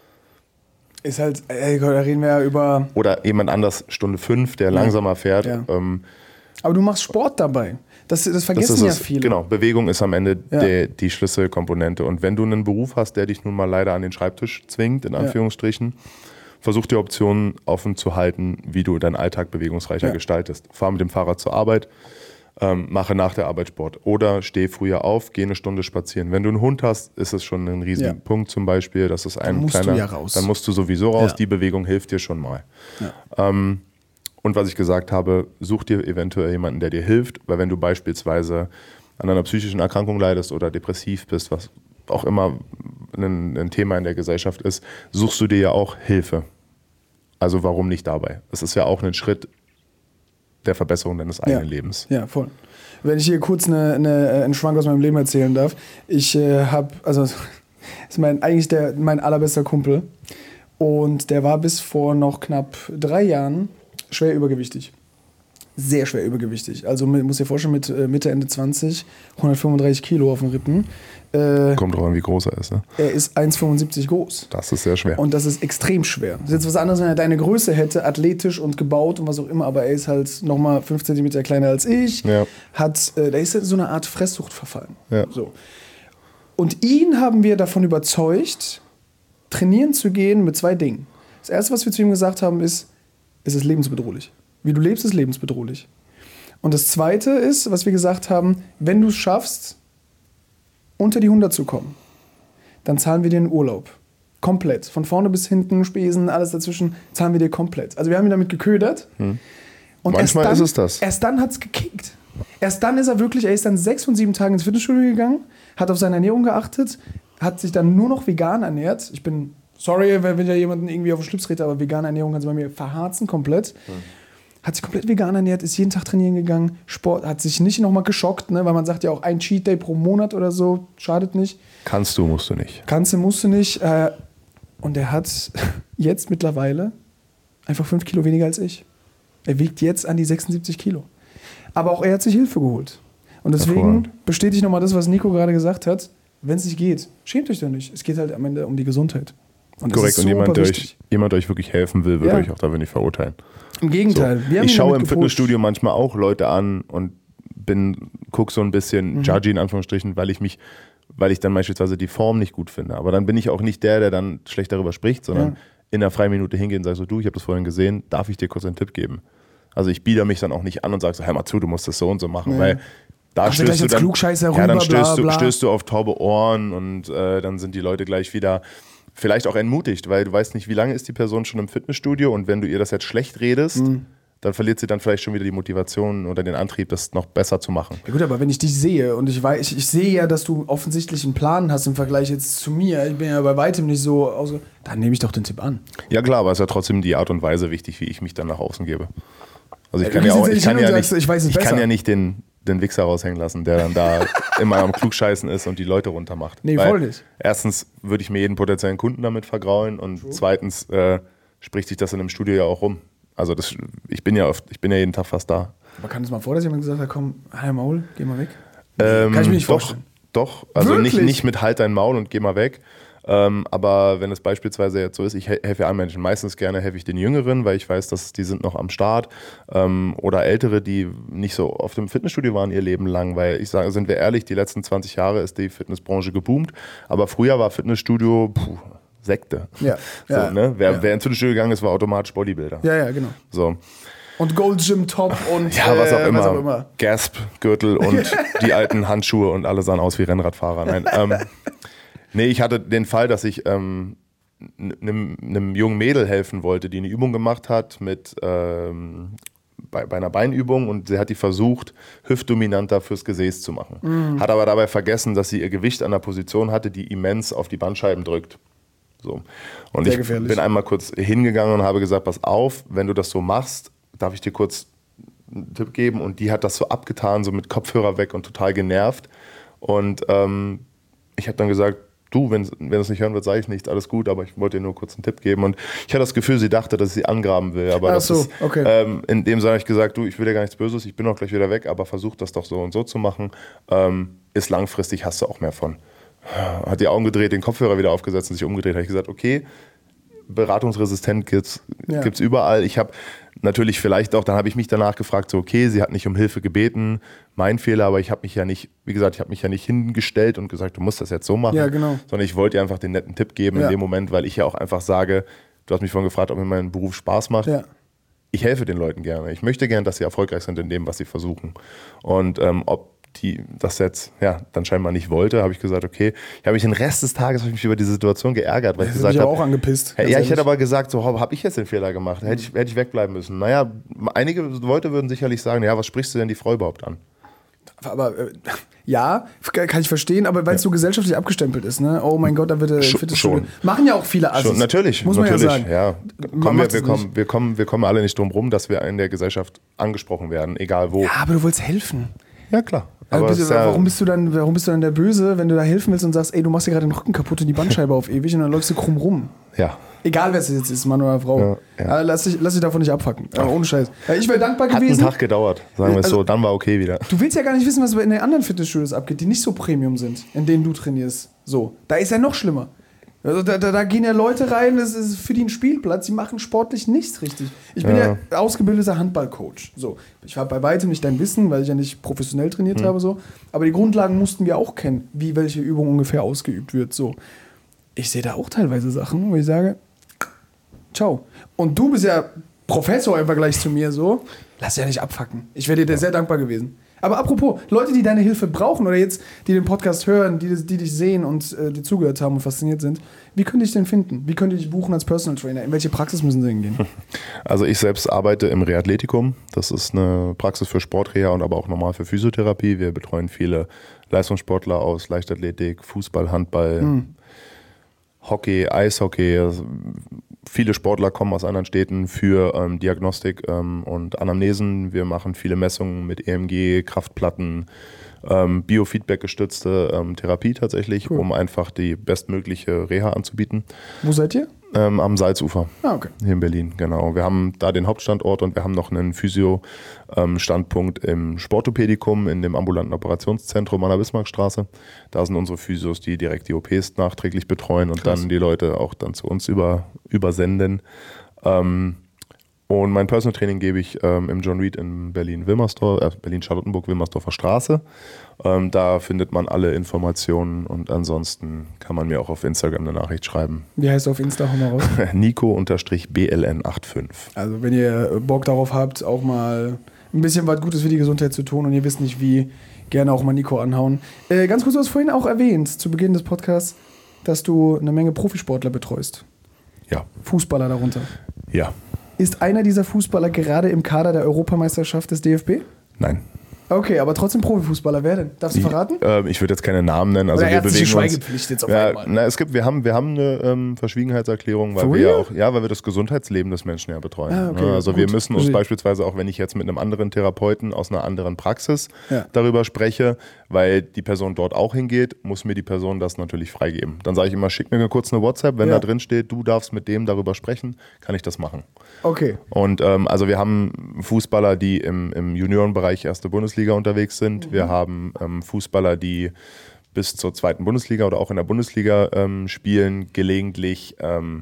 Speaker 1: Ist halt, ey, da reden wir ja über.
Speaker 2: Oder jemand anders Stunde fünf, der ja. langsamer fährt. Ja. Ähm,
Speaker 1: Aber du machst Sport dabei. Das, das vergessen das ja es, viele.
Speaker 2: Genau, Bewegung ist am Ende ja. die, die Schlüsselkomponente. Und wenn du einen Beruf hast, der dich nun mal leider an den Schreibtisch zwingt, in Anführungsstrichen, ja. versuch die Optionen offen zu halten, wie du deinen Alltag bewegungsreicher ja. gestaltest. Fahr mit dem Fahrrad zur Arbeit, ähm, mache nach der Arbeit Sport. Oder steh früher auf, geh eine Stunde spazieren. Wenn du einen Hund hast, ist es schon ein riesen ja. Punkt zum Beispiel. Das ist ein dann musst kleiner, du ja raus. Dann musst du sowieso raus. Ja. Die Bewegung hilft dir schon mal. Ja. Ähm, und was ich gesagt habe, such dir eventuell jemanden, der dir hilft. Weil wenn du beispielsweise an einer psychischen Erkrankung leidest oder depressiv bist, was auch immer ein, ein Thema in der Gesellschaft ist, suchst du dir ja auch Hilfe. Also warum nicht dabei? Das ist ja auch ein Schritt der Verbesserung deines eigenen
Speaker 1: ja.
Speaker 2: Lebens.
Speaker 1: Ja, voll. Wenn ich hier kurz eine, eine, einen Schwank aus meinem Leben erzählen darf. Ich äh, habe, also das ist mein, eigentlich der, mein allerbester Kumpel. Und der war bis vor noch knapp drei Jahren schwer übergewichtig. Sehr schwer übergewichtig. Also muss dir vorstellen, mit äh, Mitte, Ende zwanzig, hundertfünfunddreißig Kilo auf den Rippen. Äh,
Speaker 2: Kommt drauf an, wie groß er ist, ne?
Speaker 1: Er ist eins Komma fünfundsiebzig groß.
Speaker 2: Das ist sehr schwer.
Speaker 1: Und das ist extrem schwer. Das ist jetzt was anderes, wenn er deine Größe hätte, athletisch und gebaut und was auch immer, aber er ist halt nochmal fünf Zentimeter kleiner als ich. Ja. Hat, äh, da ist so eine Art Fresssucht verfallen. Ja. So. Und ihn haben wir davon überzeugt, trainieren zu gehen mit zwei Dingen. Das erste, was wir zu ihm gesagt haben, ist, es ist lebensbedrohlich. Wie du lebst, ist lebensbedrohlich. Und das Zweite ist, was wir gesagt haben, wenn du es schaffst, unter die hundert zu kommen, dann zahlen wir dir einen Urlaub. Komplett. Von vorne bis hinten, Spesen, alles dazwischen, zahlen wir dir komplett. Also wir haben ihn damit geködert. Hm. Und
Speaker 2: manchmal
Speaker 1: dann,
Speaker 2: ist es das.
Speaker 1: Erst dann hat es gekickt. Erst dann ist er wirklich, er ist dann sechs von sieben Tagen ins Fitnessstudio gegangen, hat auf seine Ernährung geachtet, hat sich dann nur noch vegan ernährt. Ich bin, sorry, wenn ich ja jemanden irgendwie auf den Schlips trete, aber vegane Ernährung kann sie bei mir verharzen komplett. Hm. Hat sich komplett vegan ernährt, ist jeden Tag trainieren gegangen, Sport, hat sich nicht nochmal geschockt, ne, weil man sagt ja auch ein Cheat Day pro Monat oder so, schadet nicht.
Speaker 2: Kannst du, musst du nicht.
Speaker 1: Kannst du, musst du nicht. Äh, und er hat jetzt mittlerweile einfach fünf Kilo weniger als ich. Er wiegt jetzt an die sechsundsiebzig Kilo. Aber auch er hat sich Hilfe geholt. Und deswegen bestätige ich nochmal das, was Nico gerade gesagt hat. Wenn es nicht geht, schämt euch doch nicht. Es geht halt am Ende um die Gesundheit.
Speaker 2: Und korrekt, und jemand der, euch, jemand, der euch wirklich helfen will, würde ja. euch auch dafür nicht verurteilen.
Speaker 1: Im Gegenteil.
Speaker 2: So. Ich schaue im Fitnessstudio manchmal auch Leute an und bin, gucke so ein bisschen, mhm. judgy in Anführungsstrichen, weil ich mich, weil ich dann beispielsweise die Form nicht gut finde. Aber dann bin ich auch nicht der, der dann schlecht darüber spricht, sondern ja. in einer freien Minute hingehen und sage so, du, ich habe das vorhin gesehen, darf ich dir kurz einen Tipp geben? Also ich bieder mich dann auch nicht an und sage so, hör mal zu, du musst das so und so machen, ja. weil da stößt du, dann, ja, rüber, dann stößt, bla, bla. Du, stößt du auf taube Ohren und äh, dann sind die Leute gleich wieder vielleicht auch entmutigt, weil du weißt nicht, wie lange ist die Person schon im Fitnessstudio und wenn du ihr das jetzt schlecht redest, mhm. dann verliert sie dann vielleicht schon wieder die Motivation oder den Antrieb, das noch besser zu machen.
Speaker 1: Ja gut, aber wenn ich dich sehe und ich weiß, ich, ich sehe ja, dass du offensichtlich einen Plan hast im Vergleich jetzt zu mir, ich bin ja bei weitem nicht so, also, dann nehme ich doch den Tipp an.
Speaker 2: Ja klar, aber es ist ja trotzdem die Art und Weise wichtig, wie ich mich dann nach außen gebe. Also ich
Speaker 1: Ja,
Speaker 2: kann ja
Speaker 1: du
Speaker 2: auch,
Speaker 1: gehst
Speaker 2: ich
Speaker 1: jetzt
Speaker 2: kann
Speaker 1: nicht
Speaker 2: ja
Speaker 1: hin und
Speaker 2: nicht,
Speaker 1: sagst, ich weiß es
Speaker 2: ich kann
Speaker 1: besser.
Speaker 2: ja nicht den, den Wichser raushängen lassen, der dann da immer am Klugscheißen ist und die Leute runtermacht.
Speaker 1: Nee,
Speaker 2: Weil
Speaker 1: voll nicht.
Speaker 2: Erstens würde ich mir jeden potenziellen Kunden damit vergraulen und True. zweitens äh, spricht sich das in einem Studio ja auch rum. Also das, ich bin ja oft, ich bin ja jeden Tag fast da.
Speaker 1: Aber kann es mal vor, dass jemand gesagt hat, komm, halt dein Maul, geh mal weg?
Speaker 2: Ähm,
Speaker 1: kann ich mir nicht
Speaker 2: doch,
Speaker 1: vorstellen.
Speaker 2: Doch, also nicht,
Speaker 1: Wirklich?
Speaker 2: nicht mit halt dein Maul und geh mal weg. Ähm, aber wenn es beispielsweise jetzt so ist, ich helfe ja anderen Menschen. Meistens gerne helfe ich den Jüngeren, weil ich weiß, dass die sind noch am Start. Ähm, oder Ältere, die nicht so oft im Fitnessstudio waren ihr Leben lang. Weil ich sage, sind wir ehrlich, die letzten zwanzig Jahre ist die Fitnessbranche geboomt. Aber früher war Fitnessstudio puh, Sekte.
Speaker 1: Ja.
Speaker 2: So,
Speaker 1: ja.
Speaker 2: ne? wer,
Speaker 1: ja.
Speaker 2: wer ins Fitnessstudio gegangen ist, war automatisch Bodybuilder.
Speaker 1: Ja, ja, genau.
Speaker 2: So.
Speaker 1: Und Gold Gym Top und
Speaker 2: Ja, was auch,
Speaker 1: äh,
Speaker 2: immer.
Speaker 1: was auch immer.
Speaker 2: Gasp, Gürtel und die alten Handschuhe und alle sahen aus wie Rennradfahrer. Nein, ähm, nee, ich hatte den Fall, dass ich ähm, einem, einem jungen Mädel helfen wollte, die eine Übung gemacht hat mit ähm, bei, bei einer Beinübung und sie hat die versucht, hüftdominanter fürs Gesäß zu machen. Mhm. Hat aber dabei vergessen, dass sie ihr Gewicht an einer Position hatte, die immens auf die Bandscheiben drückt. So. Und
Speaker 1: Sehr
Speaker 2: ich
Speaker 1: gefährlich.
Speaker 2: bin einmal kurz hingegangen und habe gesagt, pass auf, wenn du das so machst, darf ich dir kurz einen Tipp geben? Und die hat das so abgetan, so mit Kopfhörer weg und total genervt. Und ähm, ich habe dann gesagt, du, wenn, wenn es nicht hören wird, sage ich nichts, alles gut, aber ich wollte dir nur kurz einen Tipp geben. Und ich hatte das Gefühl, sie dachte, dass ich sie angraben will. Aber
Speaker 1: Ach
Speaker 2: das
Speaker 1: so,
Speaker 2: ist,
Speaker 1: okay.
Speaker 2: ähm, in dem Sinne habe ich gesagt, du, ich will dir gar nichts Böses, ich bin auch gleich wieder weg, aber versuch das doch so und so zu machen. Ähm, ist langfristig, hast du auch mehr von. Hat die Augen gedreht, den Kopfhörer wieder aufgesetzt und sich umgedreht. Habe ich gesagt, okay, beratungsresistent gibt's
Speaker 1: Ja.
Speaker 2: gibt's überall. Ich habe natürlich vielleicht auch, dann habe ich mich danach gefragt, so okay, sie hat nicht um Hilfe gebeten, mein Fehler, aber ich habe mich ja nicht, wie gesagt, ich habe mich ja nicht hingestellt und gesagt, du musst das jetzt so machen,
Speaker 1: Ja, genau.
Speaker 2: sondern ich wollte ihr einfach den netten Tipp geben
Speaker 1: Ja.
Speaker 2: in dem Moment, weil ich ja auch einfach sage, du hast mich vorhin gefragt, ob mir mein Beruf Spaß macht.
Speaker 1: Ja.
Speaker 2: Ich helfe den Leuten gerne. Ich möchte gerne, dass sie erfolgreich sind in dem, was sie versuchen. Und ähm, ob die das jetzt ja, dann scheinbar nicht wollte, habe ich gesagt, okay. Ich habe mich den Rest des Tages habe ich mich über diese Situation geärgert, weil ich
Speaker 1: Das
Speaker 2: gesagt
Speaker 1: hat mich
Speaker 2: habe,
Speaker 1: auch angepisst.
Speaker 2: hey,
Speaker 1: ganz
Speaker 2: ja, ich
Speaker 1: ehrlich.
Speaker 2: hätte aber gesagt, so habe ich jetzt den Fehler gemacht. Hätte ich, hätte ich wegbleiben müssen. Naja, einige Leute würden sicherlich sagen, ja, was sprichst du denn die Frau überhaupt an?
Speaker 1: Aber äh, ja, kann ich verstehen, aber weil es
Speaker 2: Ja.
Speaker 1: so gesellschaftlich abgestempelt ist, ne? Oh mein Gott, da wird der
Speaker 2: Schon-
Speaker 1: Fitnessstudio.
Speaker 2: schon.
Speaker 1: Machen ja auch viele Assis.
Speaker 2: Schon, natürlich,
Speaker 1: muss man
Speaker 2: natürlich,
Speaker 1: ja sagen.
Speaker 2: ja.
Speaker 1: Man
Speaker 2: Kommen wir,
Speaker 1: macht
Speaker 2: wir,
Speaker 1: es
Speaker 2: kommen,
Speaker 1: nicht.
Speaker 2: wir, kommen, wir kommen alle nicht drum rum, dass wir in der Gesellschaft angesprochen werden, egal wo.
Speaker 1: Ja, aber du wolltest helfen.
Speaker 2: Ja, klar.
Speaker 1: Aber
Speaker 2: Aber
Speaker 1: bitte,
Speaker 2: es ist ja,
Speaker 1: warum, bist du dann, warum bist du dann der Böse, wenn du da helfen willst und sagst, ey, du machst dir gerade den Rücken kaputt und die Bandscheibe auf ewig und dann läufst du krumm rum?
Speaker 2: ja.
Speaker 1: Egal, wer es jetzt ist, Mann oder Frau.
Speaker 2: Ja, ja.
Speaker 1: Aber lass, dich, lass dich davon nicht abfacken. Aber ohne Scheiß. Ja, ich wäre dankbar
Speaker 2: Hat einen
Speaker 1: gewesen.
Speaker 2: Tag gedauert, sagen wir es
Speaker 1: Also-
Speaker 2: so. Dann war okay wieder.
Speaker 1: Du willst ja gar nicht wissen, was in den anderen Fitnessstudios abgeht, die nicht so Premium sind, in denen du trainierst. So, da ist ja noch schlimmer. Also da, da, da gehen ja Leute rein, das ist für die ein Spielplatz, die machen sportlich nichts richtig. Ich bin ja,
Speaker 2: Ja.
Speaker 1: ausgebildeter Handballcoach. So, ich habe bei weitem nicht dein Wissen, weil ich ja nicht professionell trainiert
Speaker 2: Hm.
Speaker 1: habe. So. Aber die Grundlagen mussten wir auch kennen, wie welche Übung ungefähr ausgeübt wird. So. Ich sehe da auch teilweise Sachen, wo ich sage, ciao. Und du bist ja Professor im Vergleich zu mir so. Lass dich ja nicht abfacken. Ich wäre dir ja. sehr dankbar gewesen. Aber apropos, Leute, die deine Hilfe brauchen oder jetzt, die den Podcast hören, die, die dich sehen und äh, die zugehört haben und fasziniert sind, wie können die dich denn finden? Wie können die dich buchen als Personal Trainer? In welche Praxis müssen sie hingehen?
Speaker 2: Also ich selbst arbeite im Reathletikum. Das ist eine Praxis für Sportreha und aber auch normal für Physiotherapie. Wir betreuen viele Leistungssportler aus Leichtathletik, Fußball, Handball,
Speaker 1: Hm.
Speaker 2: Hockey, Eishockey. Also viele Sportler kommen aus anderen Städten für ähm, Diagnostik ähm, und Anamnesen. Wir machen viele Messungen mit E M G, Kraftplatten, ähm, Biofeedback gestützte ähm, Therapie tatsächlich,
Speaker 1: Cool.
Speaker 2: um einfach die bestmögliche Reha anzubieten.
Speaker 1: Wo seid ihr?
Speaker 2: Ähm, am Salzufer.
Speaker 1: Ah, okay.
Speaker 2: Hier in Berlin, genau. Wir haben da den Hauptstandort und wir haben noch einen Physio-Standpunkt im Sportopädikum in dem ambulanten Operationszentrum an der Bismarckstraße. Da sind unsere Physios, die direkt die O Ps nachträglich betreuen und
Speaker 1: Krass.
Speaker 2: dann die Leute auch dann zu uns über, übersenden. Ähm, und mein Personal Training gebe ich ähm, im John Reed in Berlin-Wilmersdorf, äh, Berlin-Charlottenburg-Wilmersdorfer Straße. Ähm, da findet man alle Informationen und ansonsten kann man mir auch auf Instagram eine Nachricht schreiben.
Speaker 1: Wie heißt du auf Insta? Hau mal raus.
Speaker 2: Nico-B L N fünfundachtzig.
Speaker 1: Also, wenn ihr Bock darauf habt, auch mal ein bisschen was Gutes für die Gesundheit zu tun und ihr wisst nicht wie, gerne auch mal Nico anhauen. Äh, ganz kurz, du hast vorhin auch erwähnt, zu Beginn des Podcasts, dass du eine Menge Profisportler betreust.
Speaker 2: Ja,
Speaker 1: Fußballer darunter.
Speaker 2: ja.
Speaker 1: Ist einer dieser Fußballer gerade im Kader der Europameisterschaft des D F B?
Speaker 2: Nein.
Speaker 1: Okay, aber trotzdem Profifußballer. Wer denn? Darfst du verraten?
Speaker 2: Ich, äh, ich würde jetzt keine Namen nennen. Also
Speaker 1: Oder
Speaker 2: wir bewegen
Speaker 1: Schweigepflicht
Speaker 2: uns,
Speaker 1: jetzt auf
Speaker 2: ja,
Speaker 1: einmal.
Speaker 2: Na, es gibt, wir haben, wir haben eine ähm, Verschwiegenheitserklärung, weil
Speaker 1: For
Speaker 2: wir ja
Speaker 1: real?
Speaker 2: auch, ja, weil wir das Gesundheitsleben des Menschen ja betreuen.
Speaker 1: Ah, okay,
Speaker 2: Ja, also
Speaker 1: gut.
Speaker 2: wir müssen uns
Speaker 1: Verstehe.
Speaker 2: beispielsweise auch, wenn ich jetzt mit einem anderen Therapeuten aus einer anderen Praxis
Speaker 1: Ja.
Speaker 2: darüber spreche, weil die Person dort auch hingeht, muss mir die Person das natürlich freigeben. Dann sage ich immer, schick mir kurz eine WhatsApp, wenn
Speaker 1: Ja.
Speaker 2: da drin steht, du darfst mit dem darüber sprechen, kann ich das machen.
Speaker 1: Okay.
Speaker 2: Und ähm, also wir haben Fußballer, die im, im Juniorenbereich erste Bundesliga unterwegs sind.
Speaker 1: Mhm.
Speaker 2: Wir haben ähm, Fußballer, die bis zur zweiten Bundesliga oder auch in der Bundesliga ähm, spielen, gelegentlich ähm,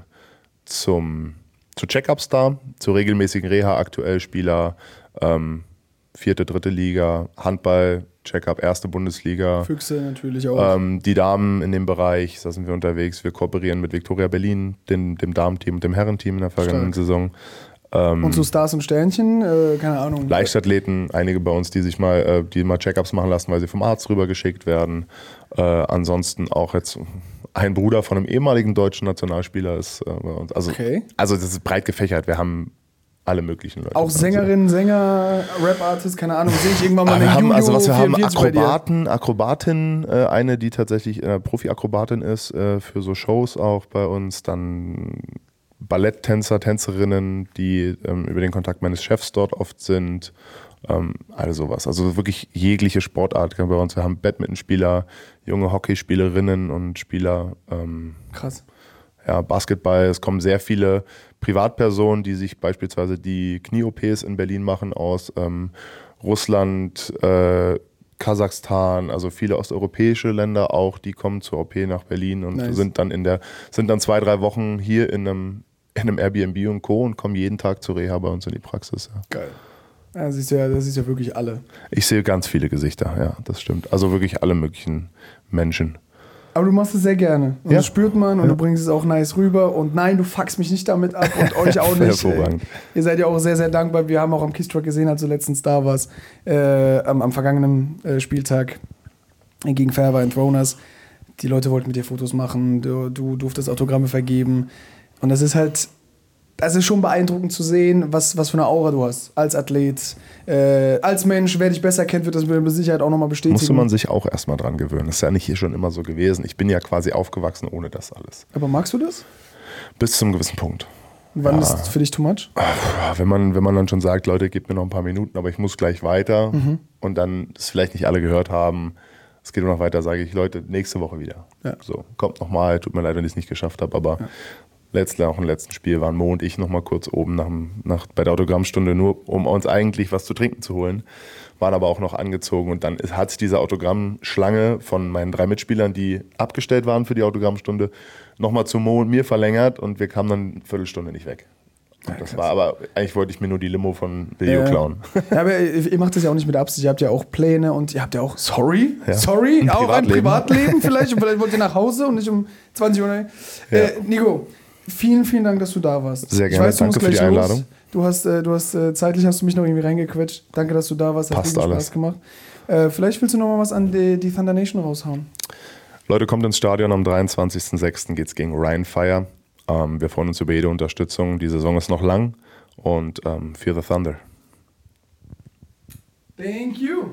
Speaker 2: zum, zu Check-ups da, zu regelmäßigen Reha, aktuell Spieler, ähm, vierte, dritte Liga, Handball, Check-up, erste Bundesliga.
Speaker 1: Füchse natürlich auch.
Speaker 2: Ähm, die Damen in dem Bereich, da sind wir unterwegs. Wir kooperieren mit Viktoria Berlin, den, dem Damenteam und dem Herrenteam in der vergangenen
Speaker 1: Stark.
Speaker 2: Saison. Ähm,
Speaker 1: Und so Stars und Sternchen, äh, keine Ahnung.
Speaker 2: Leichtathleten, einige bei uns, die sich mal, äh, die mal Check-ups machen lassen, weil sie vom Arzt rübergeschickt werden. Äh, ansonsten auch jetzt ein Bruder von einem ehemaligen deutschen Nationalspieler ist äh, bei uns. Also,
Speaker 1: Okay.
Speaker 2: also das ist breit gefächert. Wir haben alle möglichen Leute.
Speaker 1: Auch Sängerinnen, Sänger, Rap-Artists, keine Ahnung. Sehe ich irgendwann mal
Speaker 2: Aber wir
Speaker 1: eine
Speaker 2: haben, also was wir haben,
Speaker 1: vierundvierzig bei dir.
Speaker 2: Akrobaten, Akrobatin, äh, eine, die tatsächlich äh, Profi-Akrobatin ist, äh, für so Shows auch bei uns, dann Balletttänzer, Tänzerinnen, die ähm, über den Kontakt meines Chefs dort oft sind, ähm, all sowas. Also wirklich jegliche Sportart bei uns. Wir haben Badmintonspieler, junge Hockeyspielerinnen und Spieler, ähm,
Speaker 1: Krass.
Speaker 2: ja, Basketball. Es kommen sehr viele Privatpersonen, die sich beispielsweise die Knie-O Ps in Berlin machen aus ähm, Russland, äh, Kasachstan, also viele osteuropäische Länder auch, die kommen zur O P nach Berlin und
Speaker 1: Nice.
Speaker 2: sind dann in der, sind dann zwei, drei Wochen hier in einem, in einem Airbnb und Co. und kommen jeden Tag zur Reha bei uns in die Praxis. Ja.
Speaker 1: Geil. Ja, das ist ja, das ist ja wirklich alle.
Speaker 2: Ich sehe ganz viele Gesichter, ja, das stimmt. Also wirklich alle möglichen Menschen.
Speaker 1: Aber du machst es sehr gerne. Und
Speaker 2: Ja.
Speaker 1: das spürt man und
Speaker 2: Ja.
Speaker 1: du bringst es auch nice rüber. Und nein, du fuckst mich nicht damit ab und euch auch nicht.
Speaker 2: Hervorragend.
Speaker 1: Ihr seid ja auch sehr, sehr dankbar. Wir haben auch am Kiss-Truck gesehen, als du letztens da warst, äh, am, am vergangenen äh, Spieltag gegen Fairwear und Roners. Die Leute wollten mit dir Fotos machen, du, du durftest Autogramme vergeben. Und das ist halt, das ist schon beeindruckend zu sehen, was, was für eine Aura du hast als Athlet. Äh, als Mensch, wer dich besser kennt, wird das mit Sicherheit auch nochmal bestätigen.
Speaker 2: Musste man sich auch erstmal dran gewöhnen. Das ist ja nicht hier schon immer so gewesen. Ich bin ja quasi aufgewachsen ohne das alles.
Speaker 1: Aber magst du das?
Speaker 2: Bis zum gewissen Punkt.
Speaker 1: Wann
Speaker 2: Ja.
Speaker 1: ist es für dich too much?
Speaker 2: Ja, Wenn man, wenn man dann schon sagt, Leute, gebt mir noch ein paar Minuten, aber ich muss gleich weiter
Speaker 1: Mhm.
Speaker 2: und dann das vielleicht nicht alle gehört haben, es geht nur noch weiter, sage ich, Leute, nächste Woche wieder.
Speaker 1: Ja.
Speaker 2: So, kommt nochmal, tut mir leid, wenn ich es nicht geschafft habe, aber
Speaker 1: Ja.
Speaker 2: letztes, auch im letzten Spiel waren Mo und ich nochmal kurz oben nach, dem- nach, bei der Autogrammstunde, nur um uns eigentlich was zu trinken zu holen, waren aber auch noch angezogen und dann ist, hat sich diese Autogrammschlange von meinen drei Mitspielern, die abgestellt waren für die Autogrammstunde, nochmal zu Mo und mir verlängert und wir kamen dann eine Viertelstunde nicht weg. Und
Speaker 1: Ja,
Speaker 2: das
Speaker 1: krass.
Speaker 2: war aber, eigentlich wollte ich mir nur die Limo von Video
Speaker 1: Ja.
Speaker 2: klauen.
Speaker 1: Ja, aber ihr ihr macht das ja auch nicht mit Absicht. Ihr habt ja auch Pläne und ihr habt ja auch, sorry,
Speaker 2: Ja.
Speaker 1: sorry,
Speaker 2: Ein
Speaker 1: auch ein
Speaker 2: Privatleben.
Speaker 1: Privatleben vielleicht. Und vielleicht wollt ihr nach Hause und nicht um zwanzig Uhr.
Speaker 2: Ja.
Speaker 1: Äh, Nico, vielen, vielen Dank, dass du da warst.
Speaker 2: Sehr
Speaker 1: Ich
Speaker 2: gerne.
Speaker 1: weiß, du musst
Speaker 2: Danke für
Speaker 1: gleich
Speaker 2: die
Speaker 1: los.
Speaker 2: Einladung.
Speaker 1: Du hast, äh, du hast äh, zeitlich hast du mich noch irgendwie reingequetscht. Danke, dass du da warst. Hat
Speaker 2: Passt
Speaker 1: riesen
Speaker 2: alles.
Speaker 1: Spaß gemacht. Äh, vielleicht willst du noch mal was an die, die Thunder Nation raushauen.
Speaker 2: Leute, kommt ins Stadion, am dreiundzwanzigsten sechsten geht es gegen Ryan Fire. Ähm, wir freuen uns über jede Unterstützung. Die Saison ist noch lang und ähm, Fear the Thunder.
Speaker 1: Thank you.